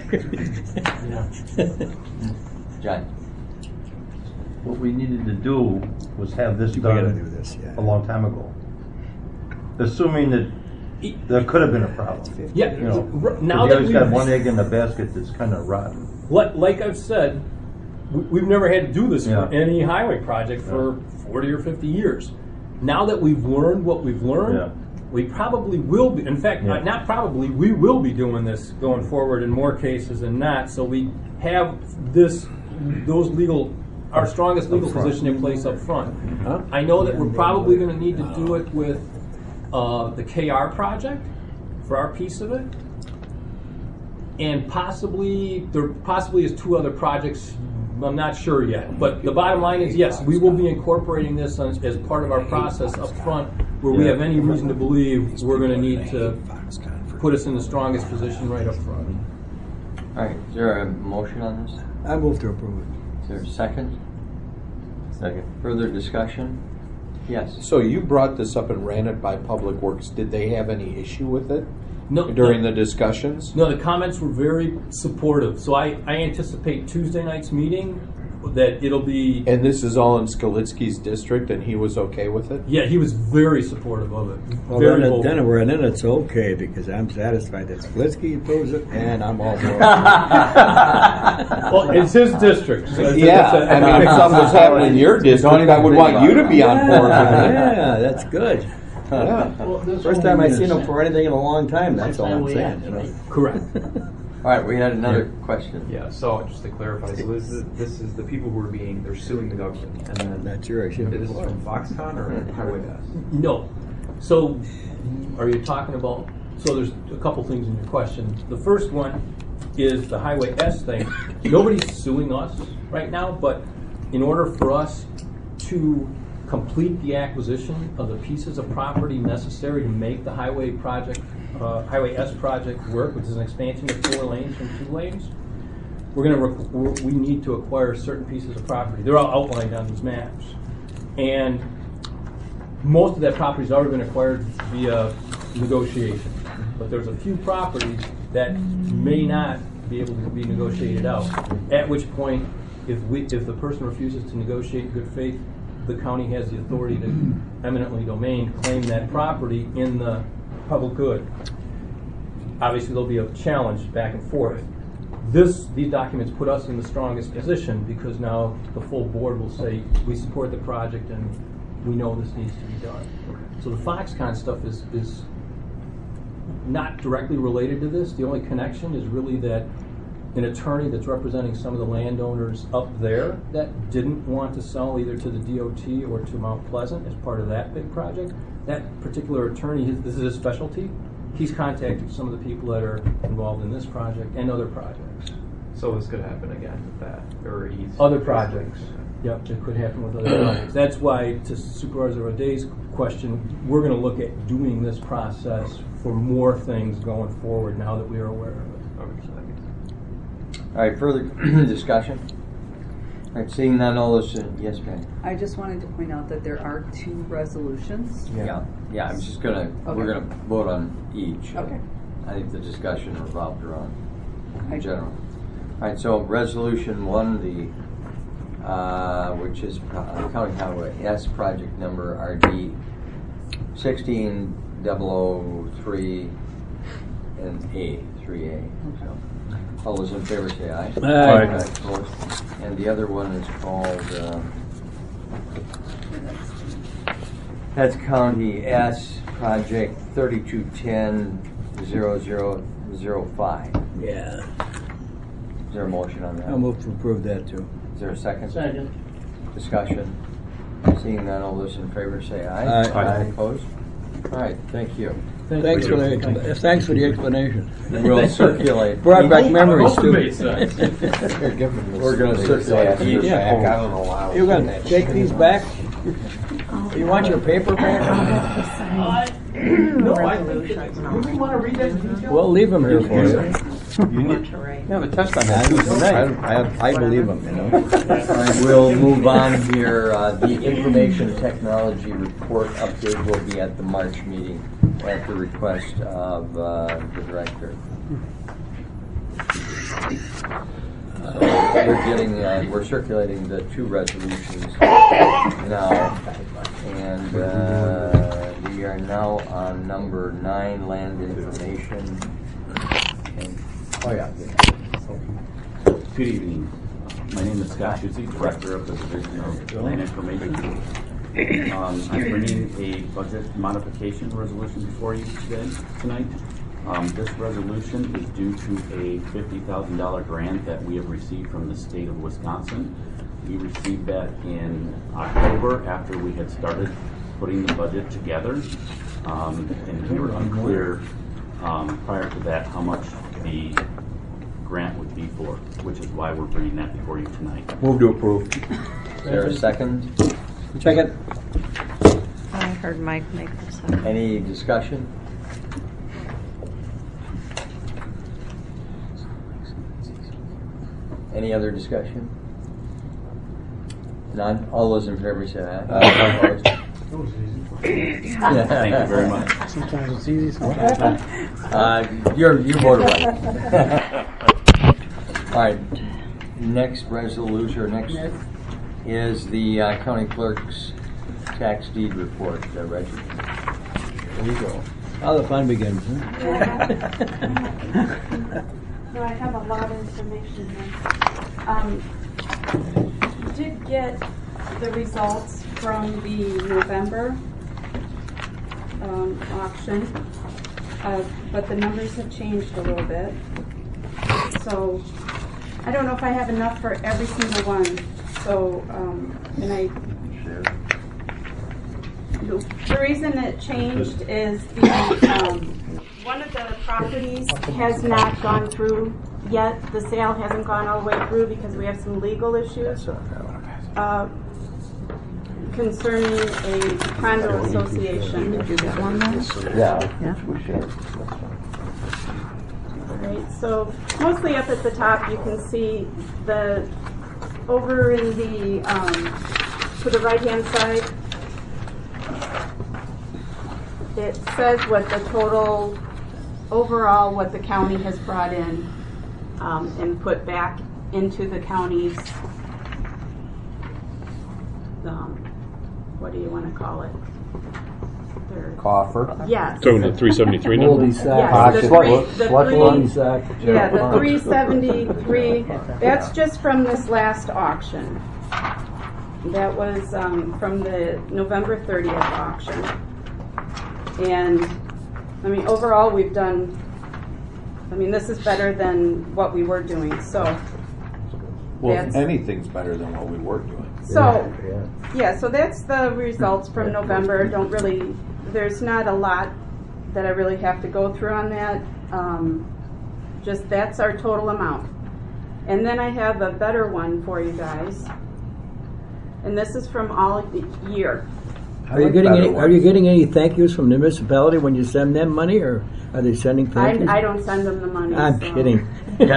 John? What we needed to do was have this We gotta done do this, yeah. a long time ago. Assuming that there could have been a problem. Yeah. You know, Now you that always we've got one egg in the basket that's kind of rotten. like I've said, we've never had to do this Yeah. for any highway project for 40 or 50 years. Now that we've learned what we've learned, Yeah. we probably will be. In fact, Yeah. not probably, we will be doing this going forward in more cases than not. So we have our strongest legal position in place up front. I know that we're probably going to need to do it with the KR project for our piece of it. And there possibly is 2 other projects. I'm not sure yet, but the bottom line is yes, we will be incorporating this as part of our process up front, where we have any reason to believe we're going to need to put us in the strongest position right up front. All right, is there a motion on this? I move to approve it. Is there a second? Second. Further discussion? Yes. So you brought this up and ran it by Public Works. Did they have any issue with it No, during the discussions? No, the comments were very supportive. So I anticipate Tuesday night's meeting that it'll be. And this is all in Skalitsky's district, and he was okay with it? Yeah, he was very supportive of it. Well, very then, vocal. we're in it. It's okay because I'm satisfied that Splitsky approves it, and I'm all for it. Well, it's his district. So Yeah, I mean, if something was happening in your district, I would want you to be on board with it. Yeah, that's good. Yeah. First time I've seen him for anything in a long time. That's all I'm saying. You know? Correct. All right, we had another question. Yeah, so just to clarify, so this is the people who are they're suing the government. And then That's your issue. this is from Foxconn or Highway S? No. So, are you talking about? So there's a couple things in your question. The first one is the Highway S thing. Nobody's suing us right now, but in order for us to complete the acquisition of the pieces of property necessary to make the highway Highway S project work, which is an expansion of 4 lanes from 2 lanes, we need to acquire certain pieces of property. They're all outlined on these maps, and most of that property has already been acquired via negotiation. But there's a few properties that may not be able to be negotiated out. At which point, if the person refuses to negotiate in good faith, the county has the authority to eminently domain claim that property in the public good. Obviously, there'll be a challenge back and forth. These documents put us in the strongest position because now the full board will say we support the project and we know this needs to be done. So the Foxconn stuff is not directly related to this. The only connection is really that an attorney that's representing some of the landowners up there that didn't want to sell either to the DOT or to Mount Pleasant as part of that big project. That particular attorney, this is his specialty. He's contacted some of the people that are involved in this project and other projects. So this could happen again with that, or Other projects. Yep, it could happen with other projects. That's why, to Supervisor O'Day's question, we're going to look at doing this process for more things going forward now that we are aware of it. All right, further discussion? All right, seeing none, all those, yes, ma'am. I just wanted to point out that there are 2 resolutions. Yeah, I'm just gonna, Okay. we're gonna vote on each. Okay. I think the discussion revolved around I- in general. All right, so resolution 1, which is County Highway S project number RD 16003 and 3A. So, all those in favor say aye. Aye. Opposed? And the other one is called, that's County S project 3210-0005. Yeah. Is there a motion on that? I'll move to approve that too. Is there a second? Second. Discussion. Seeing none, all those in favor say aye. Aye. Opposed? All right, thank you. Thanks for the explanation. We'll circulate. Brought back memories too. We're gonna circulate these. I don't know how. You're gonna take these back? You want your paper back? No, I think, do we want to read that in detail? We'll leave them here for you. You have a test on that too tonight. I believe them, you know. All right, we'll move on here. The information technology report update will be at the March meeting at the request of the director. We're circulating the 2 resolutions now, and we are now on number 9, land information. Oh yeah. Good evening. My name is Scott Schutze, Director of the Division of Land Information. I'm bringing a budget modification resolution before you tonight. This resolution is due to a $50,000 grant that we have received from the state of Wisconsin. We received that in October after we had started putting the budget together, and we were unclear prior to that how much the grant would be for, which is why we're bringing that before you tonight. Move to approve. Is there a second? Second. I heard Mike make the second. Any discussion? Any other discussion? None? All those in favor say aye. Opposed? Thank you very much. Sometimes it's easy, sometimes not. You voted right. All right. Next resolution, or next is the county clerk's tax deed report. Reggie. There you go. Now the fun begins. Huh? No, I have a lot of information here. Did get the results from the November auction, but the numbers have changed a little bit. So I don't know if I have enough for every single one. So, the reason it changed is the one of the properties has not gone through yet. The sale hasn't gone all the way through because we have some legal issues concerning a condo association. Did you get one then? Yeah. All right, so mostly up at the top you can see the over in the to the right hand side it says what the total overall what the county has brought in and put back into the county's what do you want to call it? Coffer. Yes. So the 373 number? Yes, the 373. That's just from this last auction. That was from the November 30th auction. And I mean, overall, we've done. I mean, this is better than what we were doing. So. Well, anything's better than what we were doing. So, yeah. So that's the results from November. There's not a lot that I really have to go through on that. Just that's our total amount. And then I have a better one for you guys. And this is from all year. Are you getting any? Are you getting any thank yous from the municipality when you send them money, or are they sending thank yous? I don't send them the money. I'm so. kidding.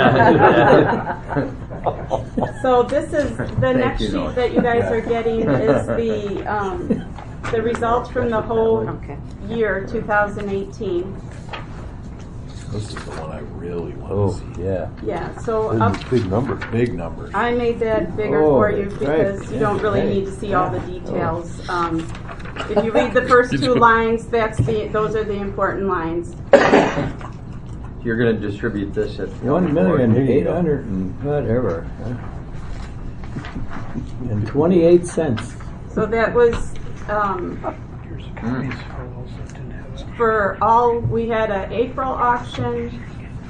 So this is the next sheet that you guys are getting is the results from the whole year 2018. This is the one I really want to see. Yeah. Yeah. So Big numbers. Big numbers. I made that bigger for you because you don't really need to see all the details. If you read the first two lines, those are the important lines. You're going to distribute this at 1,800,000 and whatever, and 28 cents. So that was for all. We had an April auction,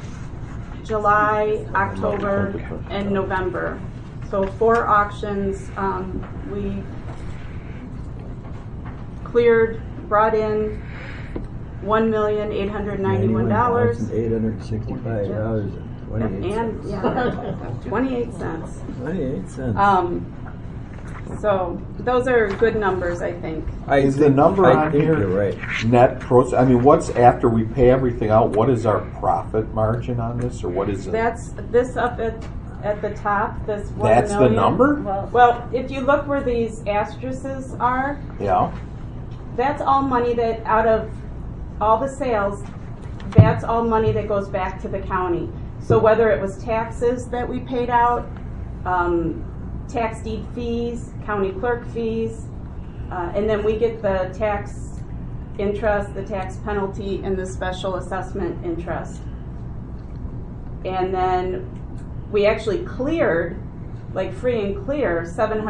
July, October, and November. So 4 auctions. We cleared, brought in $1,891,865. And 28 cents. 28 cents. So those are good numbers, I think. Is the number on here you're right. net pros? I mean, what's after we pay everything out? What is our profit margin on this, or what is it? That's this up at the top. This 1 That's million. the number? Well, if you look where these asterisks are, Yeah. that's all money that out of all the sales, that's all money that goes back to the county. So whether it was taxes that we paid out, tax deed fees, county clerk fees, and then we get the tax interest, the tax penalty, and the special assessment interest. And then we actually cleared, like free and clear,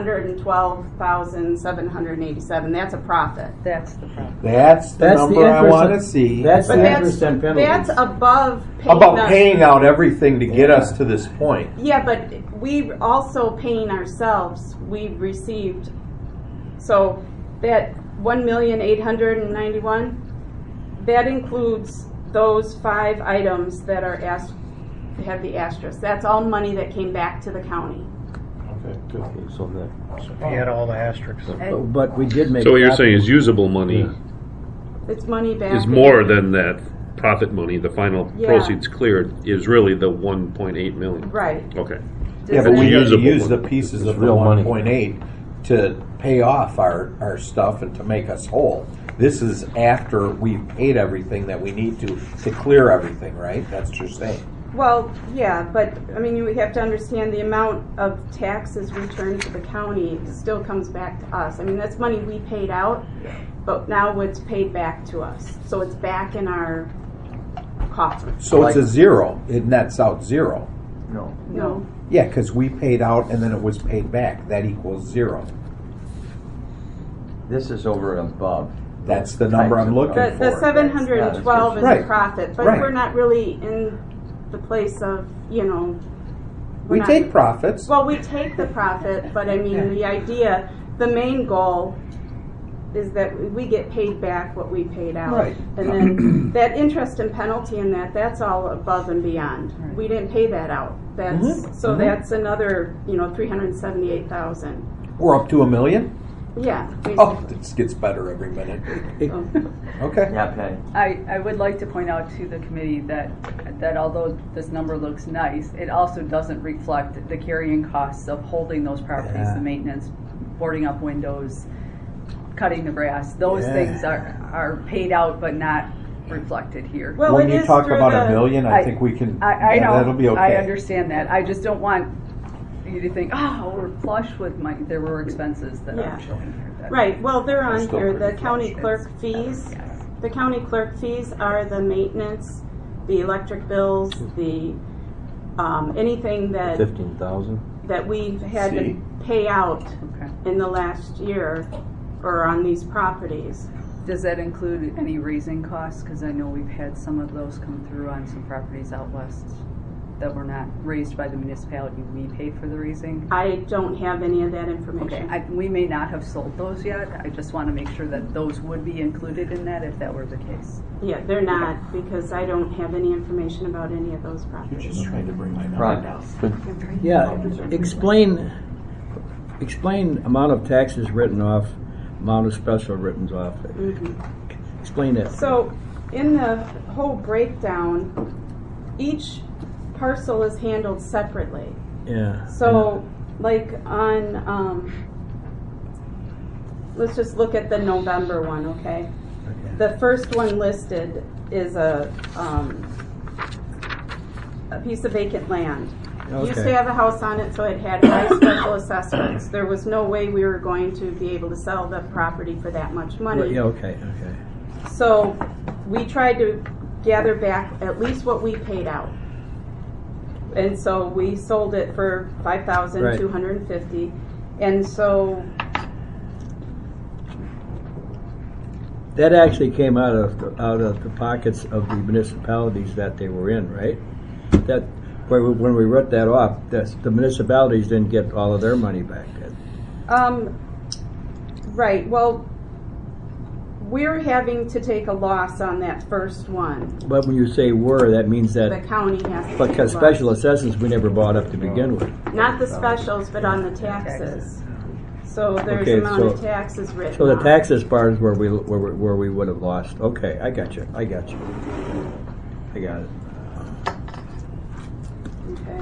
$712,787. That's a profit. That's the profit. That's the number I want to see. That's the interest and penalties. That's above paying About paying out everything to get us to this point. Yeah, but we also paying ourselves. We received, so that 1,891,000, that includes those 5 items that are have the asterisk. That's all money that came back to the county. So he had all the asterisks. But we did make. So what you're saying is usable money It's money back. is more than that profit money. The final Yeah. proceeds cleared is really the 1.8 million. Right. Okay. Yeah, but we use Usable the money. pieces It's of the real money. 1.8 to pay off our stuff and to make us whole. This is after we've paid everything that we need to clear everything, right? That's what you're saying. Well, yeah, but I mean, you have to understand the amount of taxes returned to the county still comes back to us. I mean, that's money we paid out, but now it's paid back to us. So it's back in our coffers. So it's a zero. It nets out zero. No. No. Yeah, because we paid out and then it was paid back. That equals zero. This is over and above. That's the number I'm looking for. The 712 is Right. a profit, but Right. we're not really in the place of, we're We not- take profits. Well, we take the profit, but I mean, the idea, the main goal is that we get paid back what we paid out. Right. And then that interest and penalty in that's all above and beyond. We didn't pay that out. So that's another, 378,000. We're up to $1 million? Yeah. Oh, this gets better every minute. Okay. Yeah, Patty. I would like to point out to the committee that although this number looks nice, it also doesn't reflect the carrying costs of holding those properties, the maintenance, boarding up windows, cutting the grass. Those things are paid out but not reflected here. Well, when you talk about $1 million, I think we can. I know. That'll be okay. I understand that. I just don't want you to think, we're flush with money. There were expenses that aren't showing here. Right. Well, they're on still here. The pretty county clerk fees. The county clerk fees are the maintenance, the electric bills, the anything that 15,000. that we've had to pay out in the last year or on these properties. Does that include any raising costs? Because I know we've had some of those come through on some properties out west that were not raised by the municipality. We pay for the raising. I don't have any of that information. Okay, we may not have sold those yet. I just want to make sure that those would be included in that if that were the case. Yeah, they're not because I don't have any information about any of those properties. You're just trying to bring my number down. Yeah, explain amount of taxes written off amount of special written off. Explain that. So, in the whole breakdown, each parcel is handled separately. Yeah. So, like on, let's just look at the November one, okay? The first one listed is a piece of vacant land. Used to have a house on it, so it had high special assessments. There was no way we were going to be able to sell the property for that much money. Yeah, okay. So we tried to gather back at least what we paid out. And so we sold it for $5,250. And so that actually came out of the pockets of the municipalities that they were in, right? That when we wrote that off, the municipalities didn't get all of their money back then. Right. Well, we're having to take a loss on that first one. But when you say "were," that means that The county has to But take a because special assessments we never bought up to begin with. Not the specials, but on the taxes. So there's Okay, amount of taxes written So the off. taxes part is where we would have lost. Okay, I got you. I got it. Okay.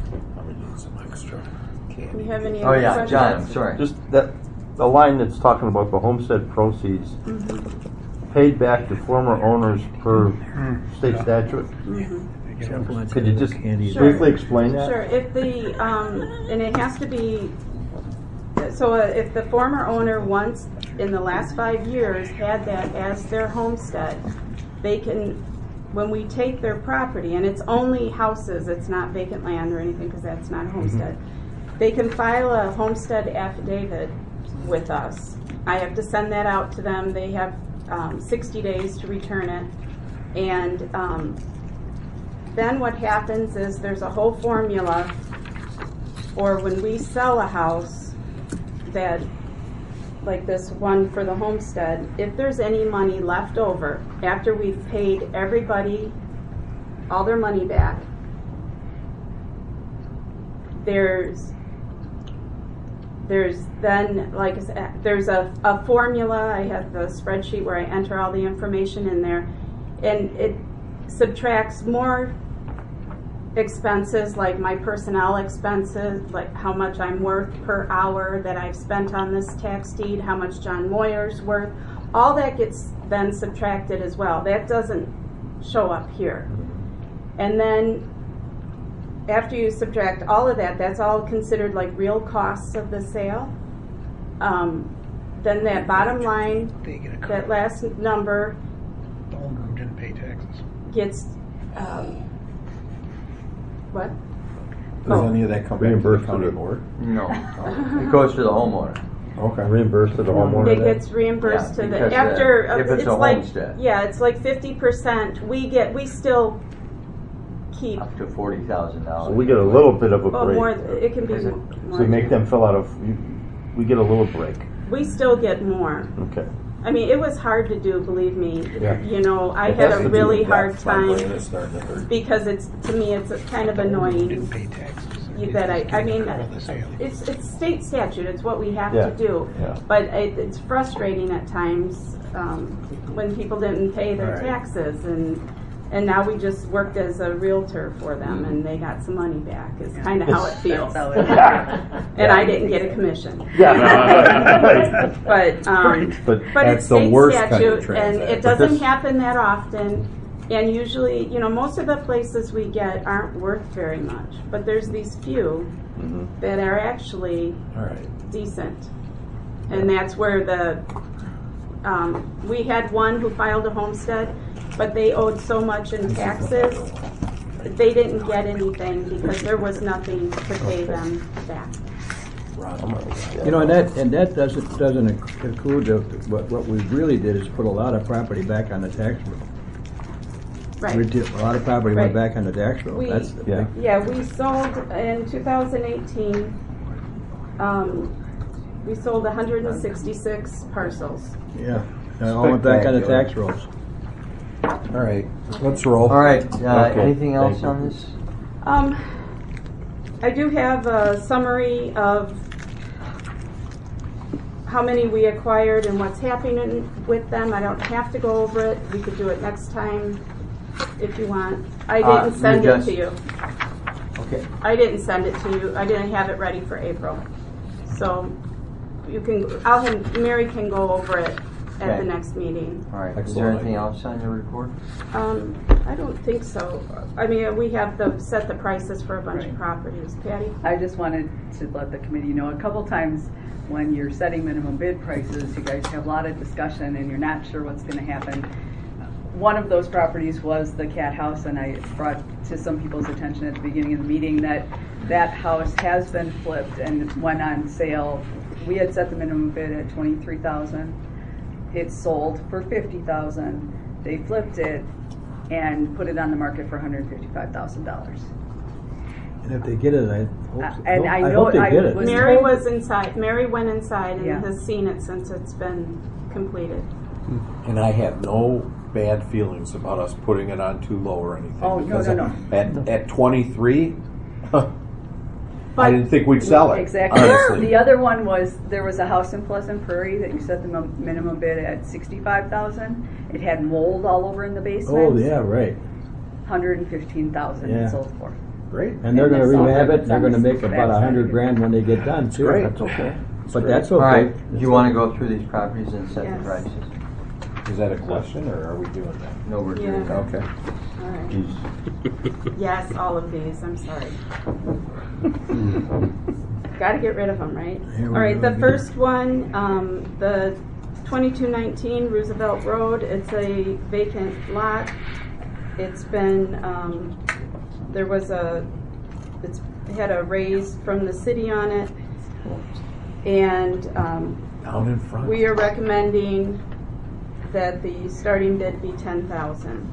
Do you have any Oh other yeah, questions? John, I'm sorry. Just that, the line that's talking about the homestead proceeds paid back to former owners per state statute. Could you just briefly explain that? Sure. If the and it has to be. So if the former owner once in the last 5 years had that as their homestead, they can, when we take their property, and it's only houses, it's not vacant land or anything because that's not a homestead, they can file a homestead affidavit with us. I have to send that out to them. They have 60 days to return it. And then what happens is there's a whole formula for when we sell a house, that, like this one for the homestead, if there's any money left over after we've paid everybody all their money back, there's then, like I said, there's a formula. I have the spreadsheet where I enter all the information in there, and it subtracts more expenses, like my personnel expenses, like how much I'm worth per hour that I've spent on this tax deed, how much John Moyer's worth. All that gets then subtracted as well. That doesn't show up here. And then after you subtract all of that, that's all considered like real costs of the sale. Then that bottom line, that last number, The owner didn't pay taxes. gets what? Does any of that come back to the Reimbursed county to the- board? No, it goes to the homeowner. Okay. Reimbursed to the homeowner It then? gets reimbursed Yeah, to because, the after. if it's a like homestead. yeah, it's like 50%. We still keep. Up to $40,000. So we get a little bit of a Well, break. more. It can be Is it? more. So you make them fill out we get a little break. We still get more. Okay. I mean, it was hard to do. Believe me. Yeah. You know, I It had has a to do really with hard that. My brain time is starting to hurt. because it's to me it's kind of annoying Pay taxes. that I mean The sale. it's state statute. It's what we have Yeah. to do. Yeah. But it's frustrating at times when people didn't pay their Right. taxes, and now we just worked as a realtor for them, and they got some money back. Is kind of how it feels. That's how it is. And I didn't get a commission. Yeah. But But but that's it's the state worst kind of statute, and transaction. it But doesn't this- happen that often. And usually, you know, most of the places we get aren't worth very much. But there's these few that are actually All right. decent. And that's where we had one who filed a homestead, but they owed so much in taxes, they didn't get anything because there was nothing to pay them back. You know, and that doesn't include what we really did is put a lot of property back on the tax roll. Right. We did, a lot of property went Right. back on the tax roll. We, That's the Yeah. big. yeah, we sold in 2018. We sold 166 parcels. Yeah. It all went back on the tax rolls. All right. Let's roll. All right, Okay, anything else thank you. on this? I do have a summary of how many we acquired and what's happening with them. I don't have to go over it. We could do it next time if you want. I didn't send it to you. Okay. I didn't send it to you. I didn't have it ready for April. So you can, Mary can go over it at Okay. the next meeting. All right. Is there anything else on your report? I don't think so. I mean, we have set the prices for a bunch of properties. Patty? I just wanted to let the committee know, a couple times when you're setting minimum bid prices, you guys have a lot of discussion and you're not sure what's going to happen. One of those properties was the Cat House, and I brought to some people's attention at the beginning of the meeting that that house has been flipped and went on sale. We had set the minimum bid at $23,000. It sold for $50,000. They flipped it and put it on the market for $155,000. And if they get it, I hope, And I know hope they get it. Mary was inside. Mary went inside and Yeah. has seen it since it's been completed. And I have no bad feelings about us putting it on too low or anything. Oh, no, because no. At 23, I didn't think we'd sell it. Exactly. Honestly. The other one was, there was a house in Pleasant Prairie that you set the minimum bid at $65,000. It had mold all over in the basement. Oh, yeah, right. $115,000 Yeah. it sold for. Great. And they're going to that's all rehab that- it, and they're going to make that's about all that- $100,000 when they get done, too. Great. That's okay. But great. that's All okay. right. Do you want to go through these properties and set Yes. the prices? Is that a question, or are we doing that? No, we're Yeah. doing that. Okay. All right. Yes, all of these. I'm sorry. Got to get rid of them, right? Here we All right. go The again. first one, the 2219 Roosevelt Road. It's a vacant lot. It's been it's had a raise from the city on it, and Down in front. we are recommending that the starting bid be $10,000.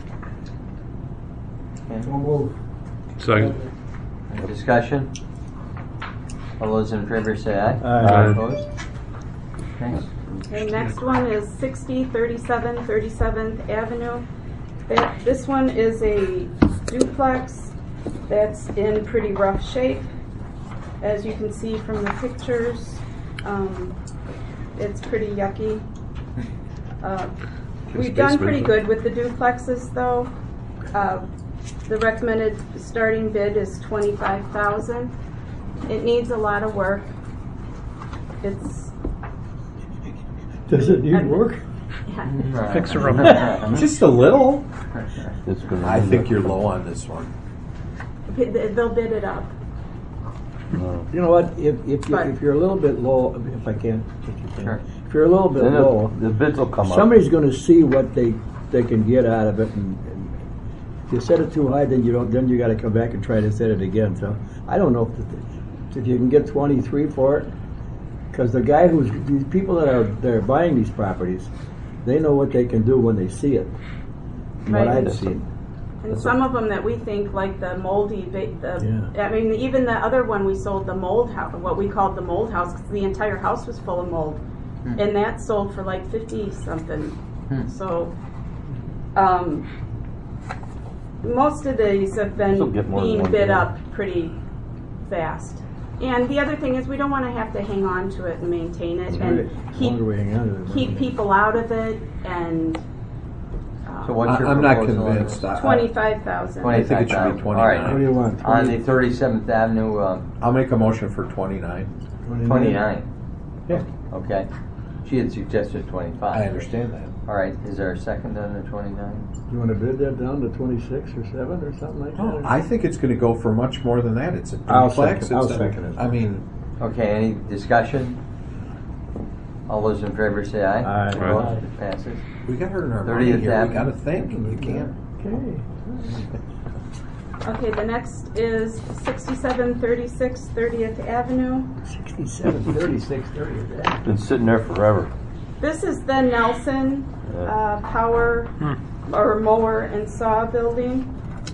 Second. Discussion? All those in favor say aye. Aye. Opposed? Thanks. Okay, next one is 6037 37th Avenue. This one is a duplex that's in pretty rough shape. As you can see from the pictures, it's pretty yucky. We've done pretty good with the duplexes though. The recommended starting bid is $25,000. It needs a lot of work. Does it need work? Yeah. Fix her up. Just a little. It's gonna I be think you're low on this one. They'll bid it up. You know what, if you're a little bit low, if I can, Sure. if you're a little bit Then low, the bids will come up. somebody's going to see what they can get out of it, and if you set it too high, then you got to come back and try to set it again. So I don't know if you can get 23 for it, because these people that are buying these properties, they know what they can do when they see it. From what Right. I've seen. And some of them that we think, like the moldy, Yeah. I mean, even the other one we sold, the mold house, what we called the mold house, because the entire house was full of mold, and that sold for like 50 something. So, most of these have This'll been get more than being one bid bid. up pretty fast. And the other thing is, we don't want to have to hang on to it and maintain it, and The longer we hang on to it, keep people out of it, and So what's your I'm not proposal on convinced. this? 25,000. I think it should be 25,000. 29. All right. What do you want? On the 37th Avenue, I'll make a motion for 29. 29. Yeah. Okay. She had suggested 25. I understand that. All right. Is there a second on the 29? You want to bid that down to 26 or 7 or something like No, that? I think it's going to go for much more than that. It's a I'll duplex. second- I'll It's a- second it. I mean, Okay. Any discussion? All those in favor say aye. Aye. Opposed? It passes. we got her in our 30th money here. We Avenue. got to think. You can't. Okay. Okay, the next is 6736 30th Avenue. 67, 36, 30. Been sitting there forever. This is the Nelson Yeah. Power or Mower and Saw building.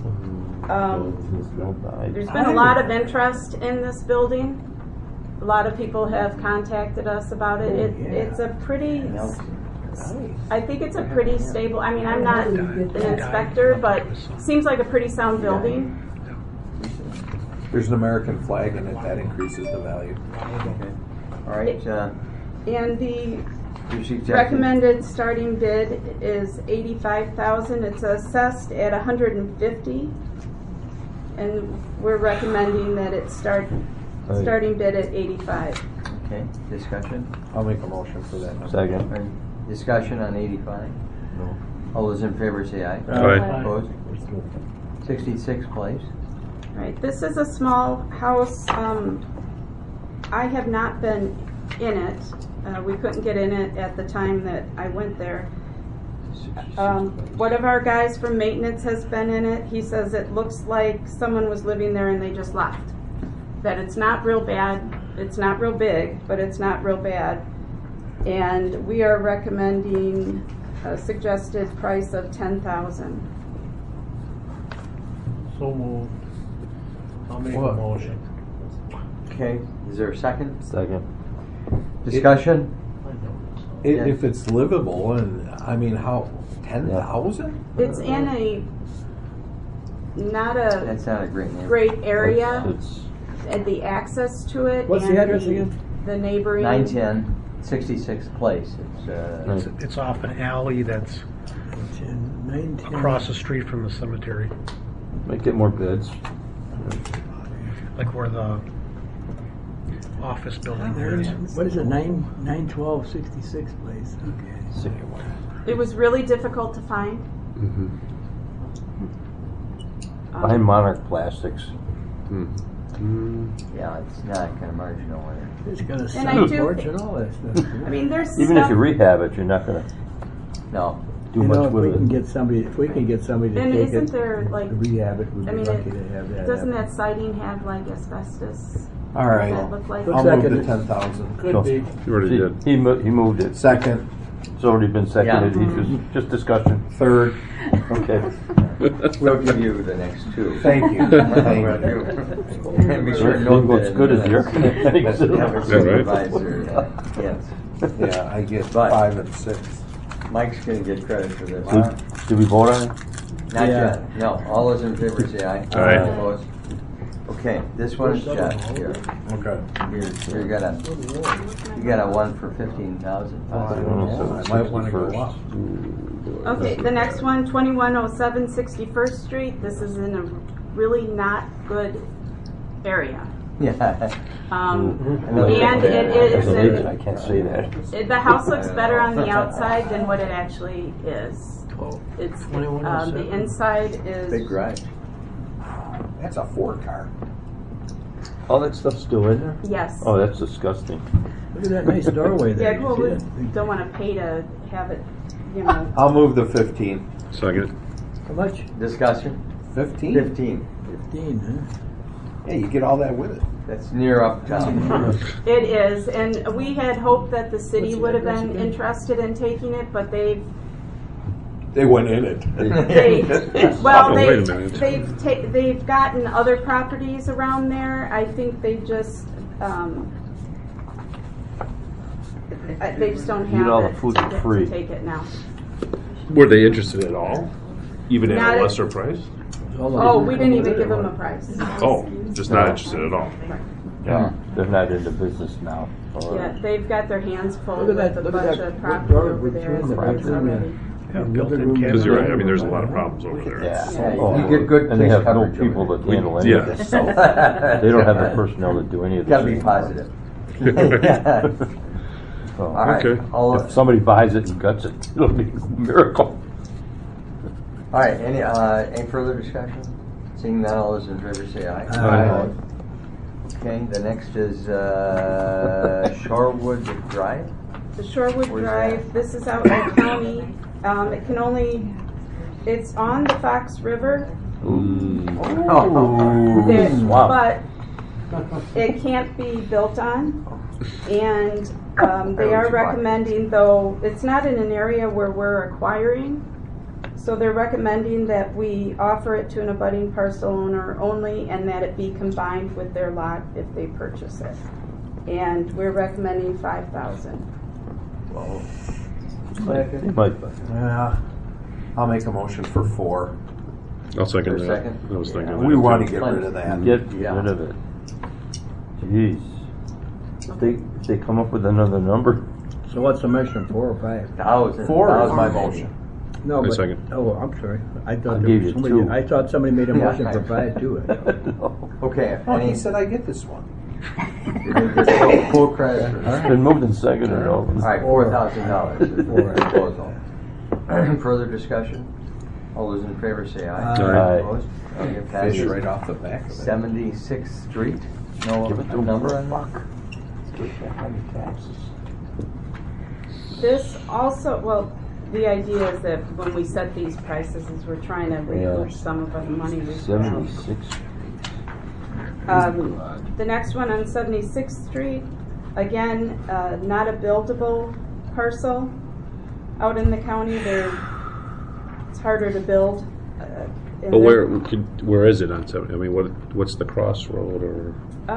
There's been a lot of interest in this building. A lot of people have contacted us about it. It's a pretty, I think it's a pretty stable, I mean, I'm not an inspector, but seems like a pretty sound building. There's an American flag in it. That increases the value. Okay. All right. And the Your suggestion? recommended starting bid is $85,000. It's assessed at $150,000, and we're recommending that it starting bid at $85,000. Okay, discussion? I'll make a motion for that. Second. Or discussion on 85? No. All those in favor say aye. Aye. Opposed? 66th place. Right, this is a small house. I have not been in it. We couldn't get in it at the time that I went there. One of our guys from maintenance has been in it. He says it looks like someone was living there and they just left. That it's not real bad. It's not real big, but it's not real bad. And we are recommending a suggested price of $10,000. So moved. I'll make a What? motion. Okay, is there a second? Second. Discussion? Yeah. If it's livable, and I mean, how 10,000? It's in a not a That's not a great name. great area, It's and the access to it. What's the and address again? The neighboring. 910, 66th place. It's off an alley that's 910. across the street from the cemetery, Might get more bids. like where the office building there is. What is it? 912 66 place. Okay. It was really difficult to find. Mm-hmm. Um, Monarch Plastics. Yeah, it's not kind of marginal. It's got a And I sound do porch thi- and all that stuff. I mean, there's Even stuff, if you rehab it, you're not gonna No. do You know, much if with we it. can get somebody, if we can get somebody to And take isn't it, there, like- to rehab it, we'd I be mean, lucky to have that. doesn't happen. that siding have like asbestos? All right. Does that look like? I'll Second. move to 10,000. Could be. You already did. He moved it. Second, It's already been seconded. Yeah. He just discussion. third. Okay. We'll give you the next two. Thank you. Thank you. And be sure to note What's that good in is your minutes. Have a Yeah, right. supervisor, yes. Yeah, I get But- 5 and 6. Mike's gonna get credit for this. Did we vote on it? Not Yeah. yet. No. All those in favor say aye. Aye. Opposed? Okay, this one is Jeff here. Okay. You got a one for 15,000. I might want to go up. Okay, the next one, 2107 61st Street. This is in a really not good area. Yeah. And it is. I can't say that. The house looks better on the outside than what it actually is. It's the 2107. inside is. Big garage. That's a 4-car. All that stuff's still in there? Yes. Oh, that's disgusting. Look at that nice doorway there. Yeah, You well, see we that? don't want to pay to have it, you know. I'll move the 15. Second. How much? Discussion? 15? 15. 15, huh? Yeah, you get all that with it. That's near uptown. It is, and we had hoped that the city What's the would have address been again? interested in taking it, but They went in it. Wait a minute. they've gotten other properties around there. I think they just they just don't Eat have all it the food to for get- free. to take it now. Were they interested at all? Even at Not a at- lesser price? Oh, we didn't even give them a price. Oh, just not interested at all. Yeah, they're not into business now. Or- Yeah, they've got their hands full Look with at that, a look bunch at that. of property Door over there between as the it is bedroom already. and- Yeah, and built-in living room. Because you're right. I mean, there's a lot of problems over there. Yeah. Yeah, Oh, you get good and they have no police coverage people over that there. handle any Yeah. of this stuff. They don't have the personnel to do any of this. Gotta be positive. So, All right. Okay. if somebody buys it and guts it, it'll be a miracle. All right, any further discussion? Seeing none, all those in favor say aye. Aye. Okay, the next is Shorewood Drive. The Shorewood Where's Drive, that? this is out in the county. It can only, it's on the Fox River. There- Wow. But it can't be built on. And they are recommending, though, it's not in an area where we're acquiring. So they're recommending that we offer it to an abutting parcel owner only and that it be combined with their lot if they purchase it. And we're recommending $5,000. But Yeah. I'll make a motion for 4. I'll second For a that. second? I was thinking We that. want to get rid of that. get Yeah. rid of it. Jeez. If they come up with another number. So what's the motion, 4 or 5? 1,000. Four That is was my my motion. No, Wait a but, second. oh, I'm sorry. I thought I there gave was you somebody, two. I thought somebody made a Yeah. motion for 5 too. Okay. Oh, any- he said I get this one. Full credit. It's been moved and seconded. All right, $4,000 is the proposal. Further discussion? All those in favor say aye. Aye. Opposed? Okay, passes. Fish right off the back of it. 76th Street. No Give it to him. number on that? This also, well, the idea is that when we set these prices, is we're trying to recoup some of the money we put out. 76. The next one on 76th Street, again, not a buildable parcel out in the county. It's harder to build. But where is it on 7? I mean, what's the crossroad or?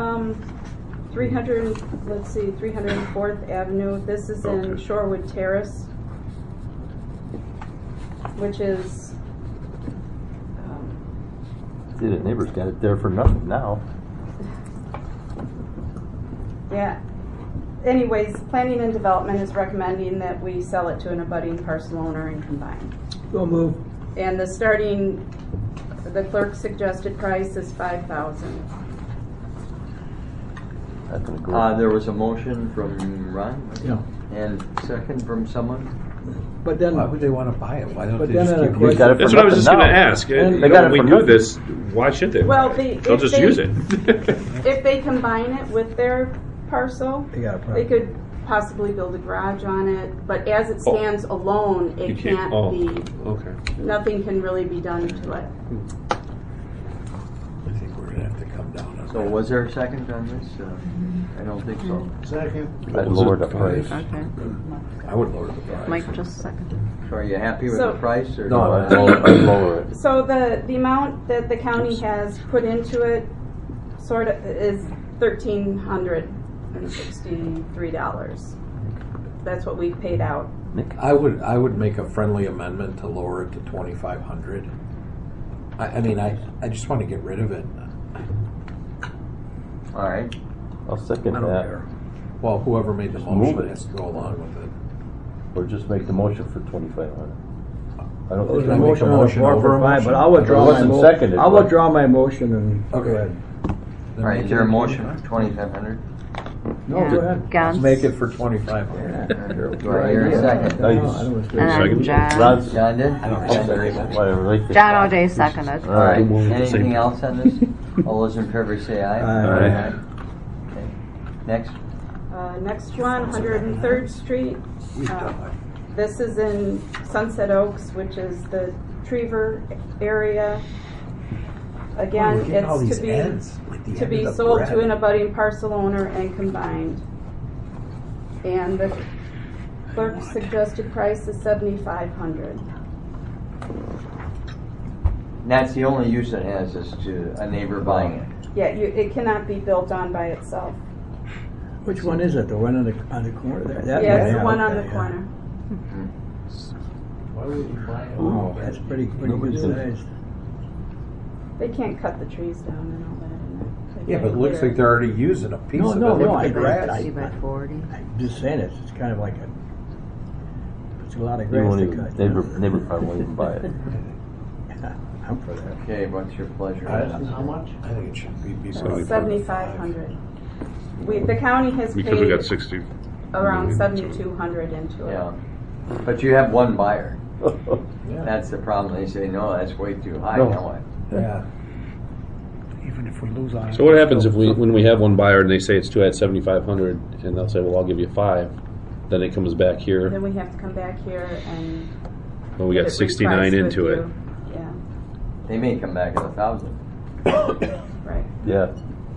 304th Avenue. This is in Okay. Shorewood Terrace, which is, See, the neighbor's got it there for nothing now. yeah. Anyways, Planning and Development is recommending that we sell it to an abutting parcel owner and combine. Go move. And the clerk's suggested price is $5,000. That's gonna go. There was a motion from Ron? Yeah. And second from someone? But then, Why would they want to buy it? Why don't But they then just in a keep question- using it? That's what I was just going to now. ask. They got it When we for do nothing. this, why should they? Well, They'll just use it. If they combine it with their parcel, they got a they problem. could possibly build a garage on it, but as it Oh. stands alone, it You can't oh, be, okay. nothing can really be done to it. I think we're going to have to come down on So that. was there a second on this? I don't think so. Second. I'd lower the price. Okay. I would lower the price. Mike just seconded. So are you happy with So- the price? Or No, I'd lower it. So the amount that the county has put into it sort of is $1,363. That's what we've paid out. I would make a friendly amendment to lower it to 2,500. I mean, I just want to get rid of it. All right. I'll second I don't that. care. Well, whoever made the Just move motion it. has to go along with it. Or just make the motion for 2,500. I don't There was think a I make motion a on the motion floor over for a 5, but motion? I'll withdraw It my wasn't motion. seconded, I'll but- withdraw my motion and go Okay. ahead. All right, is there a motion for 2,500? No, go ahead. Let's Gans. make it for 2,500. Do I hear a second? No, I don't want to- And then John. Ron's- John did? Whatever, right there. John O'Day seconded. All right, All right. anything else on this? All those in favor say aye. Aye. Okay. Next. Next one, 103rd Street. This is in Sunset Oaks, which is the Trevor area. Again, Oh, look at all it's these ends, like the to end be of the sold bread. to an abutting parcel owner and combined. And the clerk's suggested price is $7,500. That's the only use it has is to a neighbor buying it. Yeah, it cannot be built on by itself. Which one is it? The one on the corner there? That Yeah, it's the one on okay, the yeah. corner. Oh, that's pretty good Nobody's gonna- size. They can't cut the trees down and all that in it. They Yeah, but it can't looks clear like they're already using a piece No, of no, it. Look no, at the grass. 50 by 40. I'm just saying it's kind of like it's a lot of They grass won't to even, cut. neighbor probably won't even buy it. I'm for that. Okay, what's your pleasure? How much? I think it should be $7,500. The county has Because we got paid 60. around $7,200 into it. Yeah, but you have one buyer. Yeah. That's the problem. They say, no, that's way too high. No. Now what? Yeah. Even if we lose on it. So what happens if when we have one buyer and they say it's two at 7,500 and they'll say, well, I'll give you 5, then it comes back here. Then we have to come back here and. Well, we get got it 69 repriced into with it. you. Yeah, They may come back at 1,000. right. Yeah.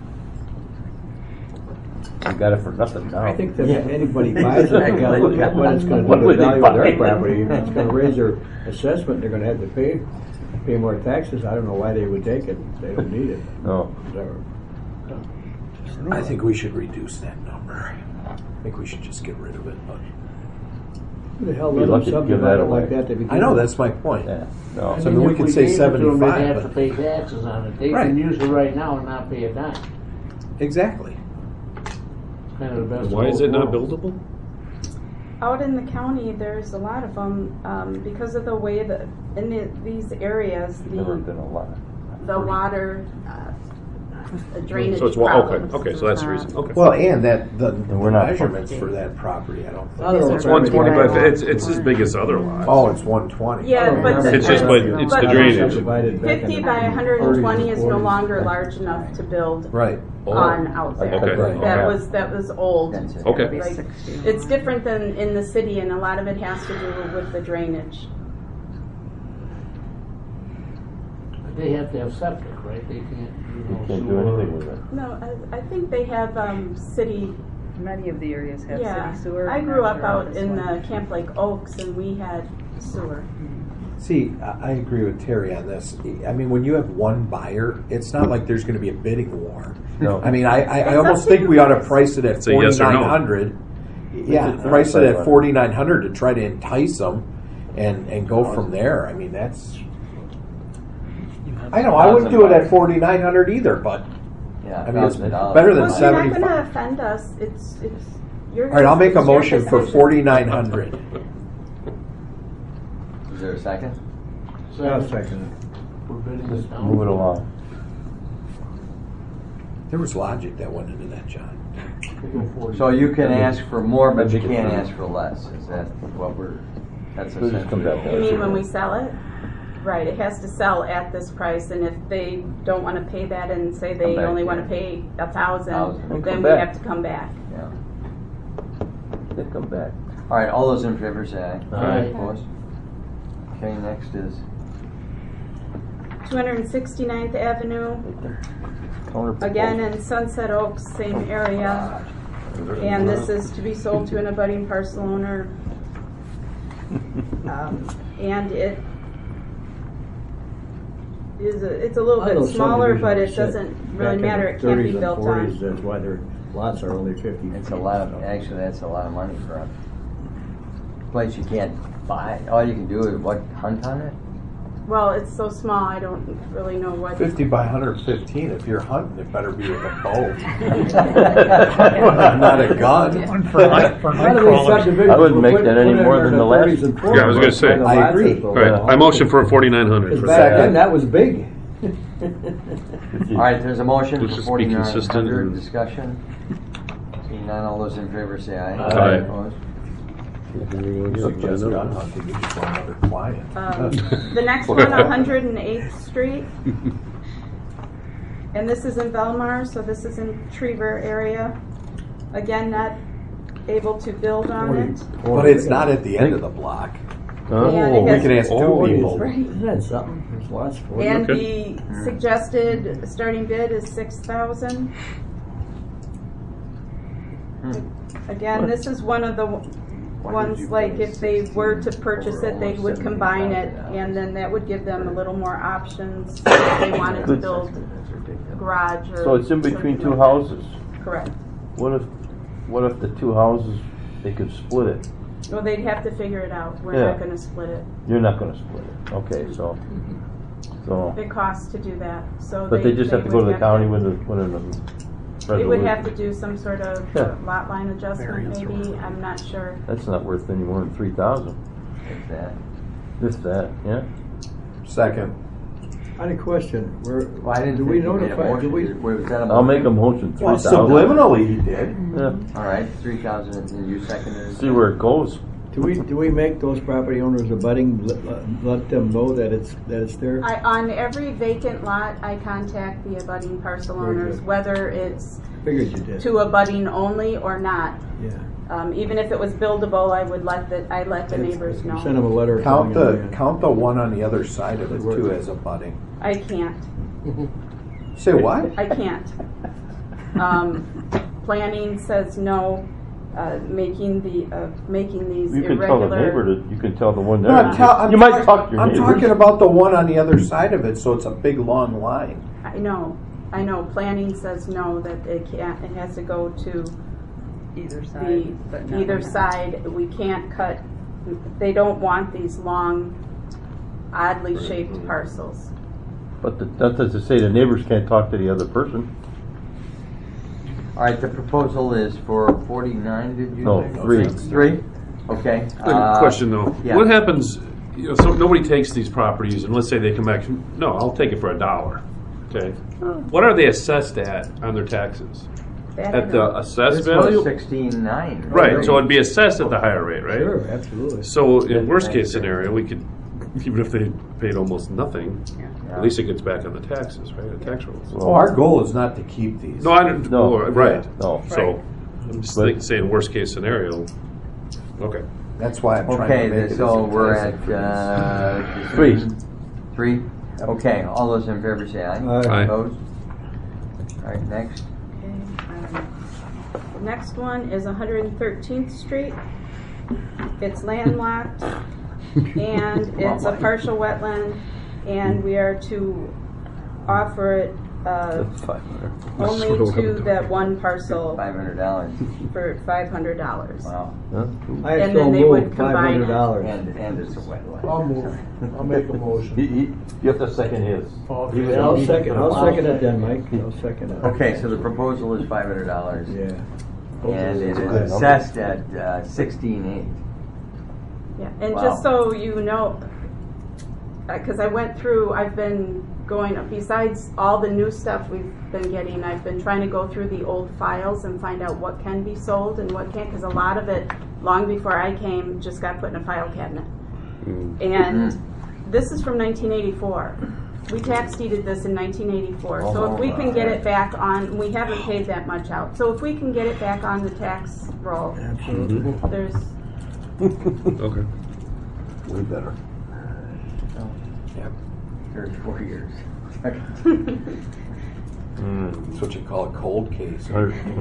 You got it for nothing now. I think that if anybody buys it, they gotta look at what it's gonna What do to would the they value of their buy? property. If it's gonna raise their assessment, they're gonna have to pay more taxes. I don't know why they would take it. They don't need it. No. Whatever. I think we should reduce that number. I think we should just get rid of it. But Who the hell Be let them lucky to give subdivide that it away. like that to begin I know with? that's my point. Yeah. No. So I mean, we could say 75, They have to but pay taxes on it. They Right. can use it right now and not pay a dime. exactly. kind of the best. Why of is it both not worlds. buildable? Out in the county, there's a lot of them because of the way that these areas, Never been a lot. the water drainage So it's problems. okay. So that's the reason. Okay. Well, and that the we're not- measurements for that property, I don't think. I don't know. It's 120, but it's as big as other lots. Oh, it's 120. Yeah, but It's just, but it's the drainage. 50 by 120 is no longer large enough to build Right. on out there. Okay. Right. That was old. Okay. Like, it's different than in the city, and a lot of it has to do with the drainage. They have to have septic, right? They can't. You can't do anything with it. No, I think they have city. Many of the areas have Yeah, city sewer. I I'm grew not up sure out this in one. the Camp Lake Oaks, and we had sewer. See, I agree with Terry on this. I mean, when you have one buyer, it's not like there's going to be a bidding war. No. I mean, I almost think we ought to price it at Say yes or no. 4,900. Yeah, price it at 4,900 to try to entice them, and go from there. I mean, that's. I know I wouldn't do it at 4,900 either, but Yeah, I mean, it's $1,000. better than Well, you're not 75. going to offend us. It's your. All right, I'll make a it's your motion for decision. 4,900. Is there a second? I'll second it. We're bidding Just it down. move it along. There was logic that went into that, John. So you can ask for more, but you can't ask for less. Is that what that's We'll just come essentially. back You mean when we sell it? Right, it has to sell at this price, and if they don't want to pay that and say they Come back, only want yeah. to pay 1,000, $1,000. then Come we back. have to come back. Yeah. They come back. All right, all those in favor say aye. Aye. Opposed? Okay, next is 269th Avenue, Counter again in Sunset Oaks, same area, and this is to be sold to an abutting parcel owner. And it is it's a little A lot of bit those smaller, but it subdivisions doesn't back really in matter. the It can't be 30s and built 40s, on. That's why their lots are only 50. it's a lot of actually that's a lot of money for a place you can't buy. All you can do is what, hunt on it? Well, it's so small, I don't really know what. 50 by 115. If you're hunting, it better be with a bow, not a gun. I wouldn't make that any more than the last. Yeah, I was going to say. I agree. All right, I motion for 4,900 for Back that. then, that was big. All right, there's a motion Let's for just be consistent 4,900. and- Discussion. Seeing none, all those in favor say aye. Aye. Opposed? Suggest gun hunting, you just want another client. The next one, 108th Street. And this is in Belmar, so this is in Trevor area. Again, not able to build on it. But it's not at the end of the block. And it We has- can ask two people. Right. Isn't that something? There's lots for it. And the suggested starting bid is 6,000. Again, this is one of the ones, like if they were to purchase it, they would combine it, and then that would give them a little more options if they wanted to build garage or. So it's in between something two like houses. that. Correct. What if the two houses, they could split it? Well, they'd have to figure it out. We're Yeah. not gonna split it. You're not gonna split it. Okay, so. It costs to do that, so. But they just have to go to would the county when the They would have to resolution. do some sort of Yeah. lot line adjustment, maybe, I'm not sure. That's not worth any more than 3,000. If that. If that, yeah. Second. I had a question. Well, I didn't Do think we you made a notify? Do we? motion. Was that a I'll make a motion? motion, Well, 3,000. subliminally he did. Yeah. All right, 3,000, and you seconded it? See where it goes. Do we make those property owners abutting? Let them know that it's there. On every vacant lot, I contact the abutting parcel Very owners, good. whether it's Figured you did. to abutting only or not. Yeah. Even if it was buildable, I let the neighbors know. You send them a letter. Count telling the them, count the one on the other side of it too as a budding. I can't. Say what? I can't. Planning says no. Making these You can tell the irregular. neighbor that, you can tell the one No, there. I'm You might talk to your I'm neighbors. talking about the one on the other side of it, so it's a big long line. I know. Planning says no, that it can't. It has to go to Either side, but not either one. side. We can't cut. They don't want these long, oddly shaped parcels. But that doesn't say the neighbors can't talk to the other person. All right, the proposal is for 49, did you No, say? 3. 3? Okay. Question though, yeah. what happens, so nobody takes these properties and let's say they come back, no, I'll take it for $1. Okay. What are they assessed at on their taxes? At the assessed value? 16.9. Right, so it'd be assessed at the higher rate, right? Sure, absolutely. So in worst case scenario, we could, even if they paid almost nothing, at least it gets back on the taxes, right, the tax rolls. Well, our goal is not to keep these. No, I don't, No. right. No. So I'm just saying worst case scenario, okay. That's why I'm trying to Okay, make it so as we're enticing. at 3. 3? Okay, all those in favor say aye. Aye. Opposed? All right, next. The next one is 113th Street. It's landlocked, and it's a partial wetland, and we are to offer it That's 500. only to that one parcel $500. for $500. Wow. Huh? I And still then they would move combine it. $500. And it's a wetland. I'll move. I'll make a motion. You have to second his. Okay. I'll second it then, Mike. I'll second it. Okay, so the proposal is $500. Yeah. And it is assessed at 16.8. Yeah, and Wow. just so you know, because I went through, I've been going, besides all the new stuff we've been getting, I've been trying to go through the old files and find out what can be sold and what can't, because a lot of it, long before I came, just got put in a file cabinet. And this is from 1984. We tax deeded this in 1984. So if we can get it back on, we haven't paid that much out. So if we can get it back on the tax roll, there's... Okay. Way better. Yep. 34 years. That's what you call a cold case.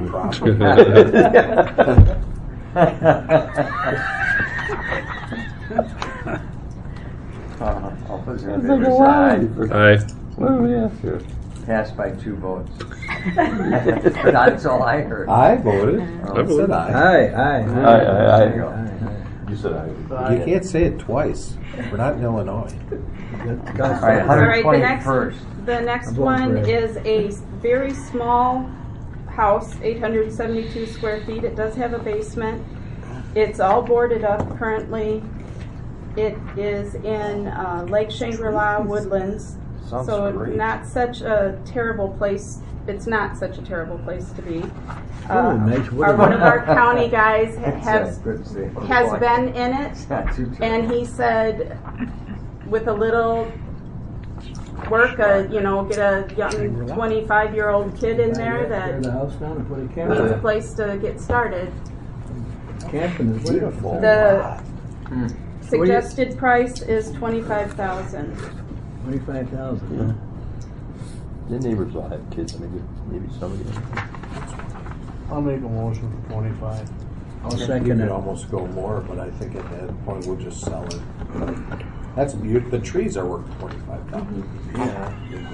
All those in favor say aye. Aye. What do we have here? Passed by 2 votes. That's all I heard. I voted. Oh, I said aye. Aye. There you go. You said aye. You can't say it twice. We're not in Illinois. All right, All right, 121st. the next I'm voting one for it. is a very small house, 872 square feet. It does have a basement. It's all boarded up currently. It is in Lake Shangri-La Woodlands. Sounds So great. not such a terrible place. It's not such a terrible place to be. nice One of our county guys That's good to see. has been in it, It's not too terrible. and he said with a little work, get a young 25-year-old kid in there, Tear the that house down and put a it's a camper. place to get started. Camping is beautiful. The suggested price is $25,000. 25,000. The neighbors all have kids. I mean, maybe somebody. I'll make a motion for 25. I'll You second could it. almost go more, but I think at that point we'll just sell it. That's beautiful. The trees are worth $25,000. Yeah.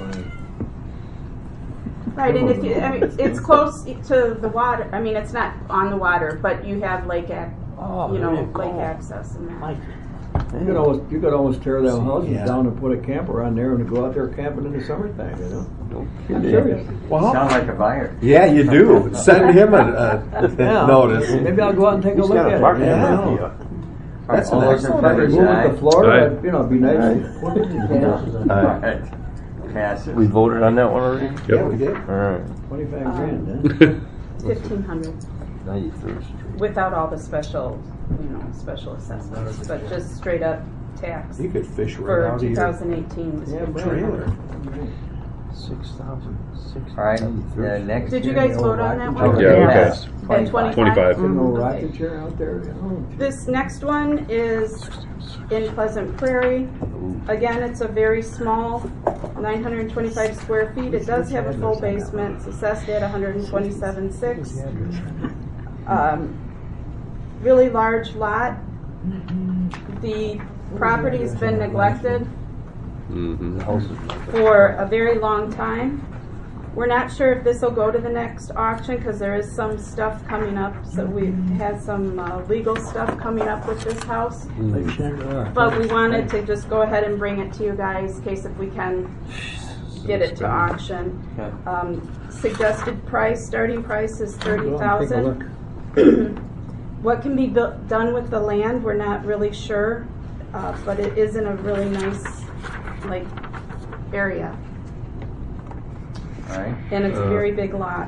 Right, and if you, it's close to the water. I mean, it's not on the water, but you have lake access and that. You could almost tear them houses Yeah. down and put a camper on there and go out there camping in the summertime, you know? I'm kidding. serious. Sound like a buyer. Yeah, you do. Send him a Yeah. notice. Maybe I'll go out and take a He's look got at a it. parking Yeah. idea. That's All an those in excellent favor idea. say Move it aye. to Florida, Aye. it'd be nice. All right. Passes. We voted on that one already? Yeah, we did. All right. 25 grand, huh? 1,500 93rd Street. without all the special assessments, but just straight up tax You could fish right for out of your 2018. was Yeah, trailer. 6,000. All right, next. Did you guys vote on that one? Yeah, we Passed. passed. At 25? 25. No Okay. rocket chair out there, you know? This next one is in Pleasant Prairie. Again, it's a very small, 925 square feet. It does have a full basement. It's assessed at 127.6. Really large lot. The property's been neglected for a very long time. We're not sure if this will go to the next auction because there is some stuff coming up. So we had some legal stuff coming up with this house. Like Shangri-La. But we wanted to just go ahead and bring it to you guys in case if we can get it to auction. suggested price, starting price is Go and take a look. $30,000. What can be done with the land, we're not really sure, but it is in a really nice, like, area. All right. And it's a very big lot.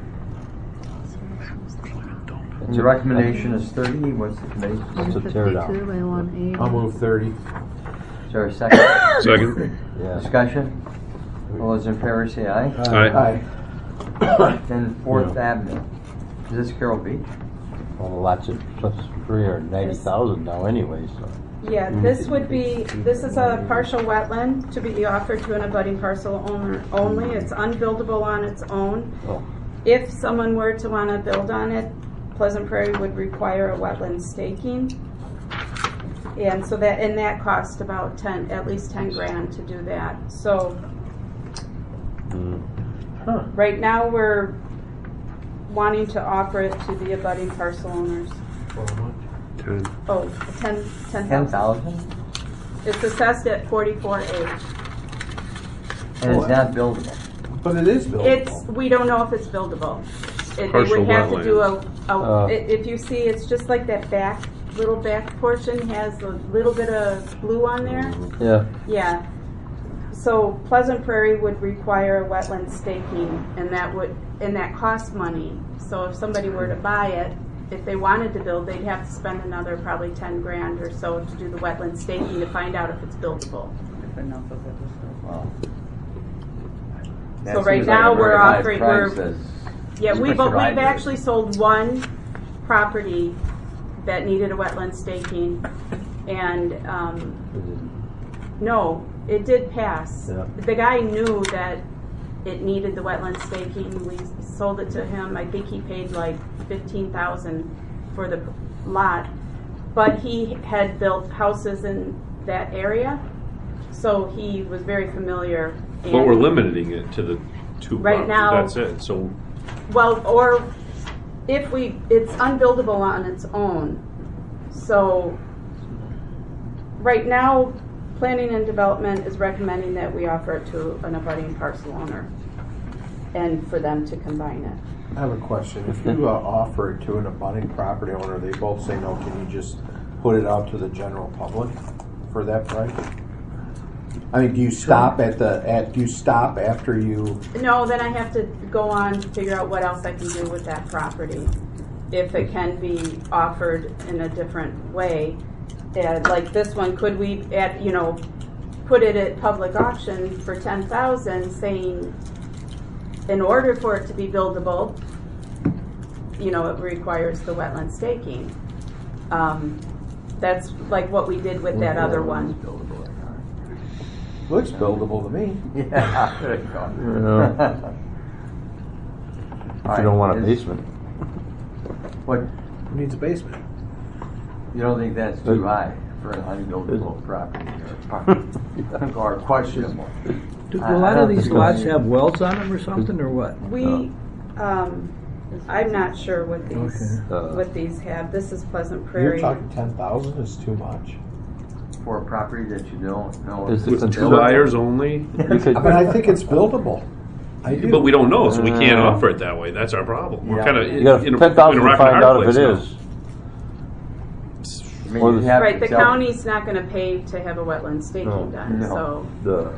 And your recommendation is 30. What's the committee's? That's a tear down. 152 by 180. I'll move 30. Is there a second? Second. Yeah. Discussion? All those in favor say aye. Aye. Then 4th Avenue. Is this Carroll Beach? Well, the lots of plus 390,000 now anyway, so. Yeah, this is a partial wetland to be offered to an abutting parcel owner only. It's unbuildable on its own. Oh. If someone were to want to build on it, Pleasant Prairie would require a wetland staking. And so that cost about at least 10 grand to do that. So right now we're wanting to offer it to the abutting parcel owners. 10. Oh, 10,000. 10,000? It's assessed at 44A. And it's not buildable. But it is buildable. We don't know if it's buildable. They Partial would have to do wetlands. if you see, it's just like that little back portion has a little bit of blue on there. Yeah. Yeah. So Pleasant Prairie would require a wetland staking, and that costs money. So if somebody were to buy it, if they wanted to build, they'd have to spend another probably 10 grand or so to do the wetland staking to find out if it's buildable. If enough of it was Wow. So right now we're offering, we've Right. actually sold one property that needed a wetland staking, and no, it did pass. Yeah. The guy knew that it needed the wetland staking. We sold it to him. I think he paid like $15,000 for the lot, but he had built houses in that area, so he was very familiar. But we're limiting it to the 2 Right properties. now- That's it. So Well, or it's unbuildable on its own. So right now, Planning and Development is recommending that we offer it to an abutting parcel owner and for them to combine it. I have a question. If you offer it to an abutting property owner, they both say no, can you just put it out to the general public for that price? I mean, do you stop after you? No, then I have to go on to figure out what else I can do with that property. If it can be offered in a different way. Like this one, could we put it at public auction for 10,000, saying in order for it to be buildable, it requires the wetland staking. That's like what we did with that other one. Looks buildable to me. Yeah, there you go. If you don't want a basement. What? Who needs a basement? You don't think that's too high for an unbuildable property or questionable? Do a lot of these lots have wells on them or something, or what? I'm not sure what these have. This is Pleasant Prairie. You're talking 10,000 is too much for a property that you don't know. With 2 buyers only? But I think it's buildable. I do. But we don't know, so we can't offer it that way. That's our problem. We're kind of you got 10,000 to find out if it is. Right, the county's not going to pay to have a wetland staking done. No.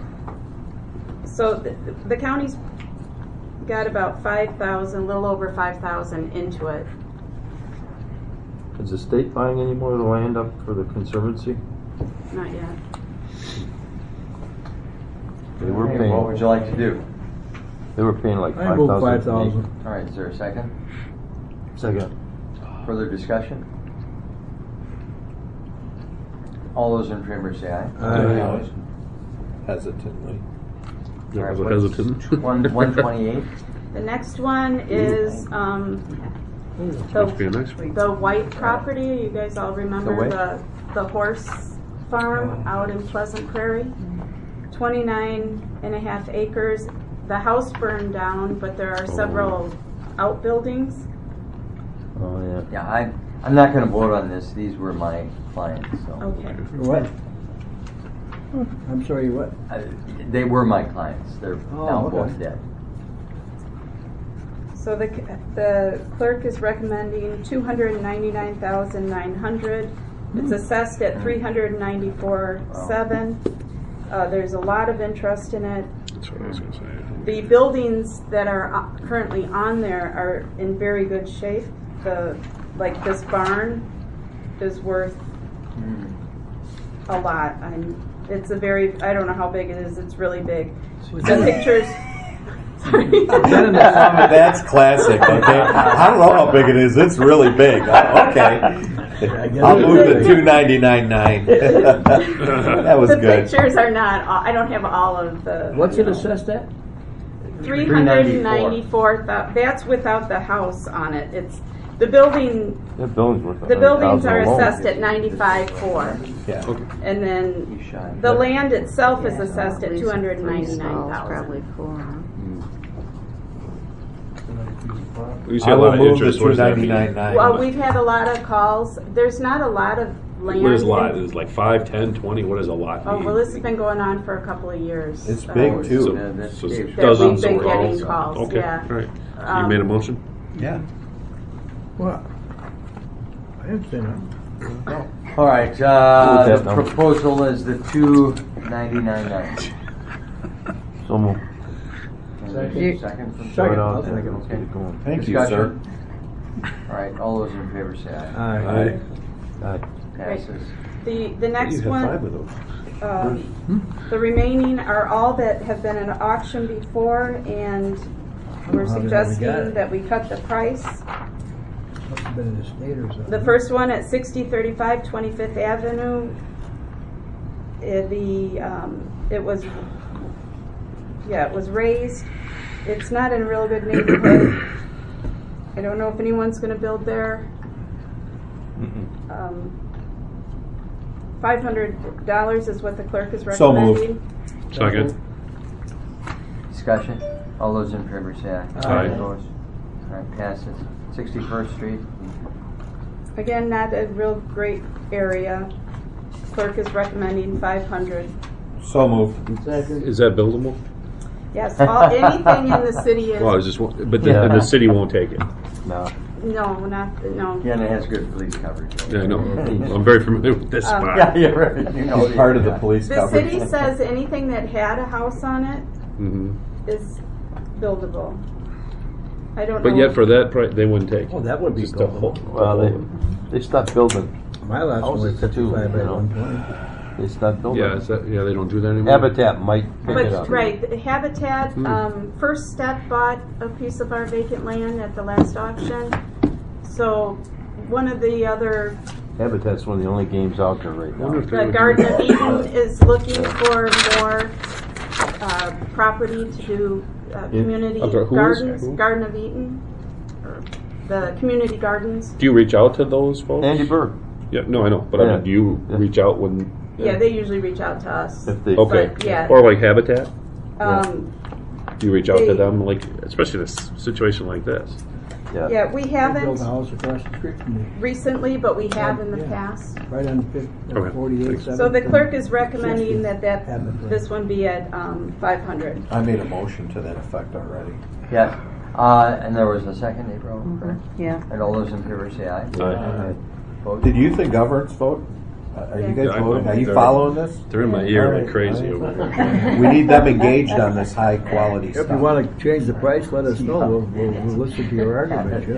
So the county's got about 5,000, a little over 5,000 into it. Is the state buying any more of the land up for the Conservancy? Not yet. They were paying. What would you like to do? They were paying like I moved 5,000. 5,000. All right, is there a second? Second. Further discussion? All those in favor say aye. Aye. Hesitantly. All right, 128. The next one is the White property. You guys all remember the horse farm out in Pleasant Prairie? 29.5 acres. The house burned down, but there are several outbuildings. Oh yeah. Yeah, I'm not going to vote on this. These were my clients. So. Okay. What? I'm sorry, what? They were my clients. They're now both dead. So the clerk is recommending $299,900. It's assessed at $394,700. There's a lot of interest in it. That's what I was going to say. The buildings that are currently on there are in very good shape. Like this barn is worth a lot. It's a very, I don't know how big it is. It's really big. The pictures. Sorry. That's classic. Okay, I don't know how big it is. It's really big. Okay, I'll move the $299,900. That was the good. Pictures are not. I don't have all of the. What's it assessed at? $394,000. That's without the house on it. It's the building. That building's worth The buildings are $100,000 alone. assessed at $95,400. Yeah. And then the land itself is assessed at $299,000. Probably 4. You see I a lot will of move interest. the What does that mean? $299,900. Well, we've had a lot of calls. There's not a lot of land. What is a lot? Is it like 5, 10, 20? What does a lot Oh, mean? well, this has been going on for a couple of years. It's big, too. So That we've dozens been of getting calls. calls, Okay, yeah. all right. You made a motion? Yeah. Well, I didn't say no. All right, that the number. proposal is the $299,900. So moved. Second from Second. Joe. I'll second. Let's get it going. Thank you, sir. Discussion? All right, all those in favor say aye. Aye. Aye. Passes. The next You had one. 5 of those. The remaining are all that have been in auction before, and we're How did we suggesting get it? that we cut the price. Must have been in the state or something. The first one at 6035 25th Avenue. It was raised. It's not in a real good neighborhood. I don't know if anyone's going to build there. $500 is what the clerk is So moved. recommending. Second. Discussion? All those in favor say aye. Aye. Opposed? All right, passes. 61st Street. Again, not a real great area. Clerk is recommending $500. So moved. Is that buildable? Yes, anything in the city is. Well, I was just, but the city won't take it. No. No, no. Again, it has good police coverage. Yeah, I know. I'm very familiar with this spot. Yeah, you're right. You know, He's part of the police The coverage. city says anything that had a house on it is buildable. I don't know. But yet, for that price, they wouldn't take it. Oh, that would be Just the buildable. whole- Well, they stopped building. My last one was houses too, 55 you at know. 120. They stopped building. Yeah, they don't do that anymore. Habitat might pick it up. But, right, the Habitat, First Step bought a piece of our vacant land at the last auction. So one of the other, Habitat's one of the only games out there right now. the Garden of Eden is looking for more property to do community I'm sorry, who is? gardens, Who? Garden of Eden, or the community gardens. Do you reach out to those folks? Andy Berg. Yeah, no, I know. But I Yeah. mean, do you reach out when? Yeah, they usually reach out to us. If they, Okay. But, yeah. Or like Habitat? Um, Do you reach out to They- them, like, especially in a situation like this? yeah, we They built haven't a house across the street from me, recently, but we have in the Yeah. past. right on Okay. 48. So the clerk is recommending that Habitat. this one be at 500. I made a motion to that effect already. Yes. And there was a second, April, correct? Yeah. And all those in favor say aye. Aye. Opposed? Did youth and governance vote? Are you guys Yeah, voting? Are you they're- following this? They're in my ear like crazy over here. We need them engaged on this high quality If you stuff. want to change the price, let us know. We'll listen to your argument,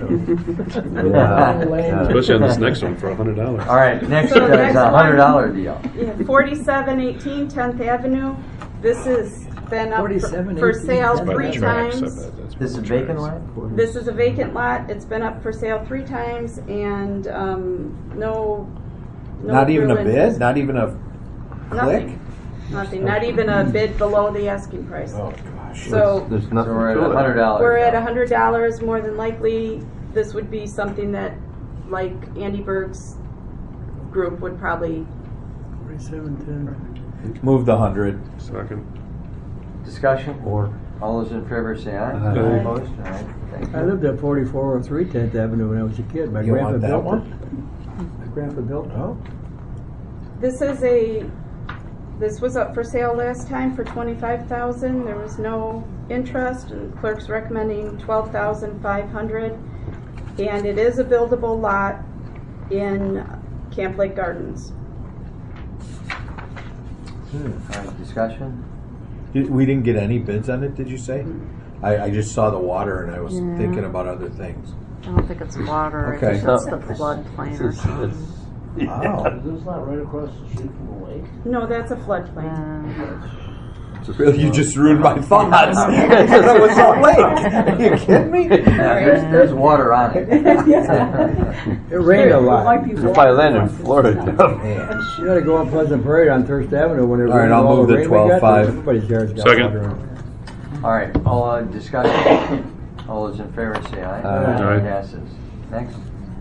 Yeah. Especially on this next one for $100. All right, next So is next a one- $100 deal. Yeah, 4718 10th Avenue. This has been up 47, for 18, sale 10th By the 3 tracks, I times. bet. That's This is by the vacant tracks. land? This is a vacant lot. It's been up for sale 3 times, and no. Not even real a bid? interest. Not even a click? Nothing. Nothing. Not even a bid below the asking price. Oh, gosh. So There's So nothing we're at to it. $100. we're at now. $100. More than likely, this would be something that, like Andy Berg's group would probably. 4710. Move the 100. Second. Discussion? Or All those in favor say aye. Aye. Opposed? All right, thank I you. lived at 4403 10th Avenue when I was a kid. My You grandpa want that built one? it. My grandpa built it. Oh. This is a This was up for sale last time for $25,000. There was no interest, and the clerk's recommending $12,500. And it is a buildable lot in Camp Lake Gardens. All right, discussion? We didn't get any bids on it, did you say? I just saw the water and I was Yeah. thinking about other things. I don't think it's water. Okay. I think it's the floodplain or something. Wow. Is this not right across the street from the lake? No, that's a floodplain. You just ruined my thoughts. That was so late. Are you kidding me? Yeah, there's water on it. It rained a lot. If I land in Florida, You gotta go on Pleasant Parade on Thirst Avenue when it All right, rained I'll all move the the rain we got. 12.5. Everybody's yard's got Second. water in it. All right, all discussion. All those in favor say aye. Aye. Passes. Next.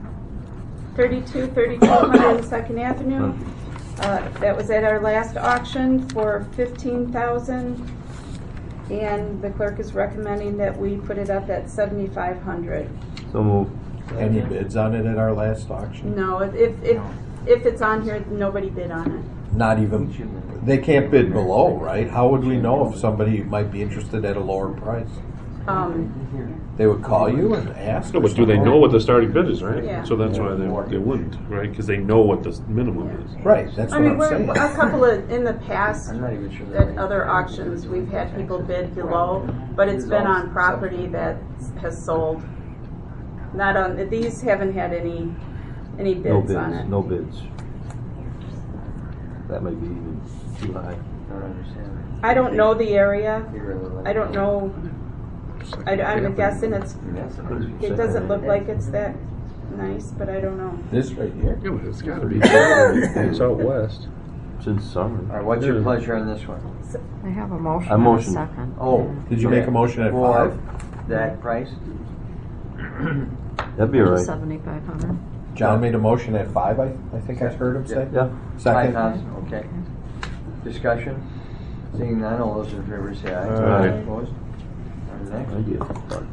3200 Second Avenue. That was at our last auction for $15,000, and the clerk is recommending that we put it up at $7,500. so move. Any bids on it at our last auction? No, if it's on here, nobody bid on it. Not even. They can't bid below, right? How would we know if somebody might be interested at a lower price? They would call you and ask? No, but do they know what the starting bid is, right? Yeah. So that's why they wouldn't, right? Because they know what the minimum is. Right, that's what I'm saying. A couple of, in the past, I'm not even sure. at other auctions, we've had people bid below, but it's been on property that has sold. Not on, these haven't had any No bids bids, on it. no bids. That might be even too high. I don't understand. I don't know the area. You really like I don't know. I'm guessing it doesn't look like it's that nice, but I don't know. This right here? Yeah, but it's gotta be. It's out west. Since summer. All right, what's your pleasure on this one? I have a motion I and a motion. second. Oh, Did you make a motion at for 5? that price? That'd be all right. 7,500. John made a motion at 5, I think I heard him say. Yeah. Second. 5,000, okay. Discussion? Seeing none, all those in favor say aye. Aye. Opposed? All right, next. I get it.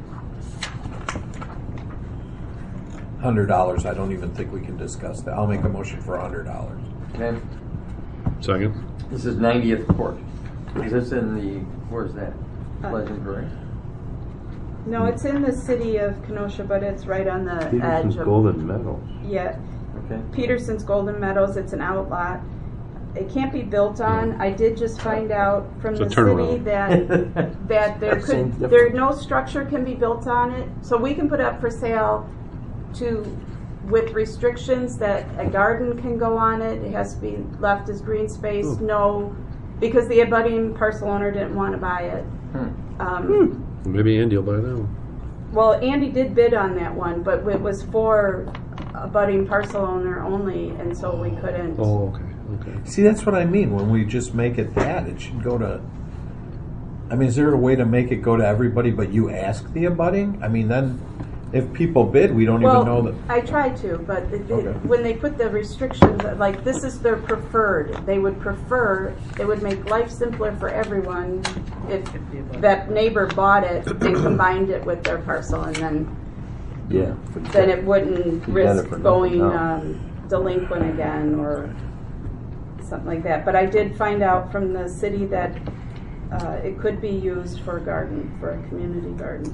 $100. I don't even think we can discuss that. I'll make a motion for $100. Okay. Second. This is 90th Court. Is this in the, where's that? Pleasant Grove? No, it's in the city of Kenosha, but it's right on the edge Peterson's of. Golden Meadows. Yeah. Okay. Peterson's Golden Meadows. It's an outlot. It can't be built on. I did just find out from It's a the city turnaround. that there no structure can be built on it. So we can put it up for sale with restrictions that a garden can go on it. It has to be left as green space. No, because the abutting parcel owner didn't want to buy it. Maybe Andy will buy that one. Well, Andy did bid on that one, but it was for a budding parcel owner only, and so we couldn't. Oh, okay. Okay. See, that's what I mean. When we just make it that, it should go to. I mean, is there a way to make it go to everybody, but you ask the abutting? I mean, then if people bid, we don't even know that. I tried to, but Okay. when they put the restrictions, like this is their preferred, they would prefer, it would make life simpler for everyone if that neighbor bought it and combined it with their parcel, and then Yeah. it wouldn't You got it risk for going nothing, no. delinquent again or something like that. But I did find out from the city that it could be used for a garden, for a community garden.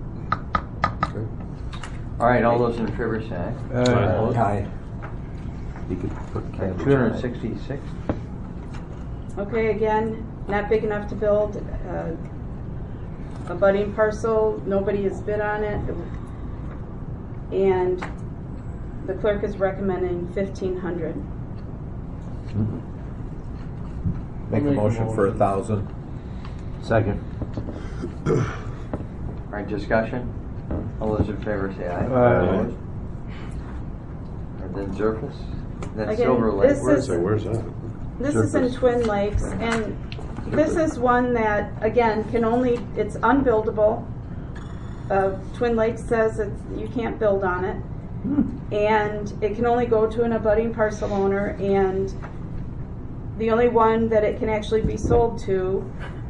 All right, all those in favor say aye. Opposed? Aye. You could put cabbage. 266. Okay, again, not big enough to build a budding parcel. Nobody has bid on it, and the clerk is recommending 1,500. Make a motion for 1,000. Second. All right, discussion? All those in favor say aye. Aye. Opposed? And then Zerfus? That's Again, Silver Lake. this is- Where's that? This is in Twin Lakes, and this is one that, again, it's unbuildable. Twin Lakes says you can't build on it. And it can only go to an abutting parcel owner, and the only one that it can actually be sold to.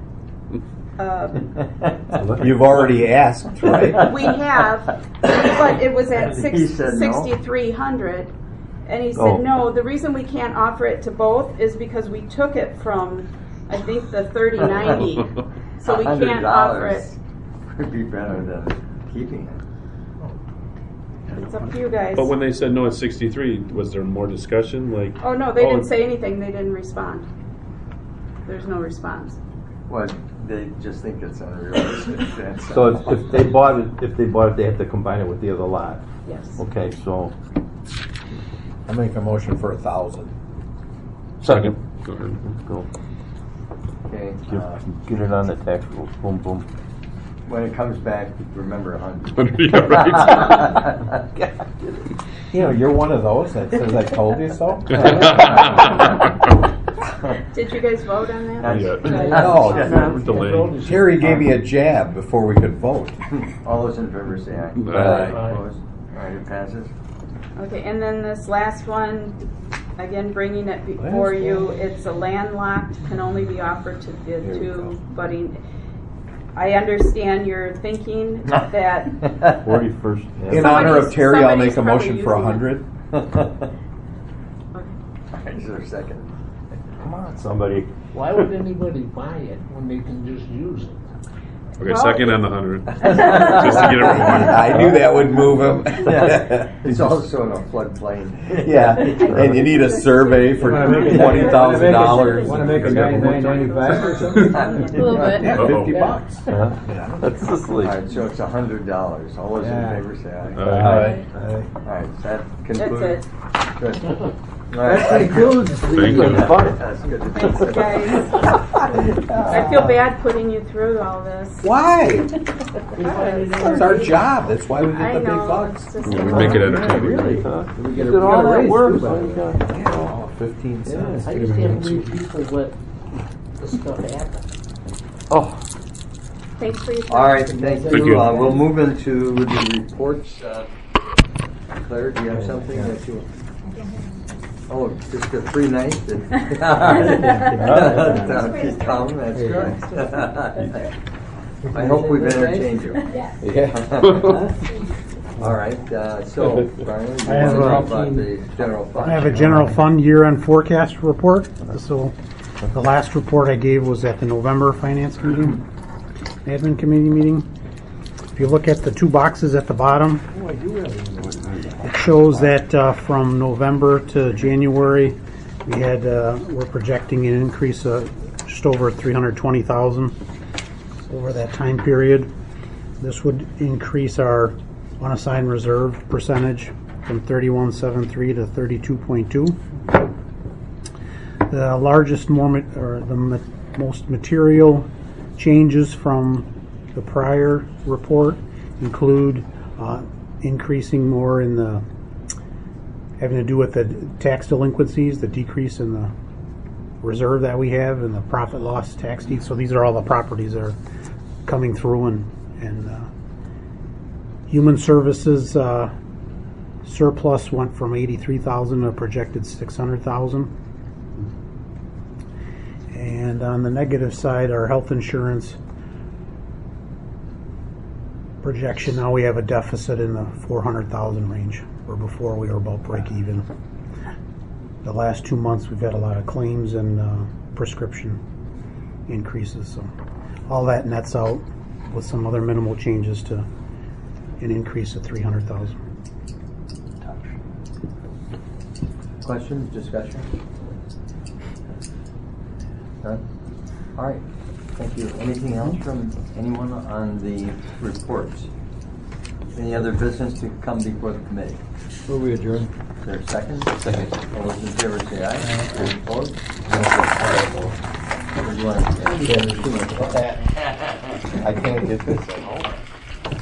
You've already asked, right? We have, but it was at He said no. 6,300, And he said, Oh. no, the reason we can't offer it to both is because we took it from, I think, the 3090. So we can't offer it. $100 would be better than keeping it. It's up to you guys. But when they said no at 63, was there more discussion? Like, Oh, no, they didn't say anything. They didn't respond. There's no response. What, they just think it's unrealistic. That's So if they bought it, they have to combine it with the other lot. Yes. Okay, so. I make a motion for 1,000. Second. Go ahead. Let's go. Okay. Get it on the tax rules. Boom, boom. When it comes back, remember 100. Yeah, right. You know, you're one of those that says I told you so. Did you guys vote on that? Not yet. No, We're delayed. Terry gave me a jab before we could vote. All those in favor say aye. Aye. Opposed? All right, it passes. Okay, and then this last one, again, bringing it before you, it's a landlocked, can only be offered to the two budding. I understand your thinking that 41st. In honor of Terry, I'll make a somebody's motion for probably 100. Is there a second? Come on, somebody. Why would anybody buy it when they can just use it? Okay, Well, second on the 100. Just to get it rolling. I knew that would move him. It's also in a floodplain. Yeah, and you need a survey for $20,000. Want to make a 99.95 or something? A little bit. Yeah, Uh-oh. $50. That's the All sleep. right, so it's $100. All those in Yeah. favor say aye. Aye. Aye. All right, so that That's concludes. it. Good. All That right. concludes. Thank you. That's good. Thanks, guys. I feel bad putting you through all this. Why? It's our job. That's why we I get the big know. bucks. It's just We make it entertaining. Really? We get Did all that raise, work? too, So by you the got- Oh, 15 cents. I just can't believe people let this stuff happen. Oh, Thanks for your time. All right, thank Thank you. you. We'll move into the reports. Claire, do you have something that you? Oh, just a free night. Come, that's good. I hope we've entertained you. All right, so Brian, you I have want to a- talk about the general fund? I have a general fund year-end forecast report. So the last report I gave was at the November finance meeting, admin committee meeting. If you look at the two boxes at the bottom, it shows that from November to January, we had we're projecting an increase of just over 320,000 over that time period. This would increase our unassigned reserve percentage from 31.73 to 32.2. The largest, most material changes from the prior report include increasing more in the having to do with the tax delinquencies, the decrease in the reserve that we have, and the profit loss tax deed. So these are all the properties that are coming through, and human services surplus went from 83,000 to a projected 600,000. And on the negative side, our health insurance projection, now we have a deficit in the 400,000 range, where before we were about break even. The last 2 months we've had a lot of claims and prescription increases, so all that nets out with some other minimal changes to an increase of 300,000. Questions, discussion? None? All right, thank you. Anything else from anyone on the reports? Any other business to come before the committee? Will we adjourn? Is there a second? Second. All those in favor say aye. Any opposed? Or do you want to- I can't get this.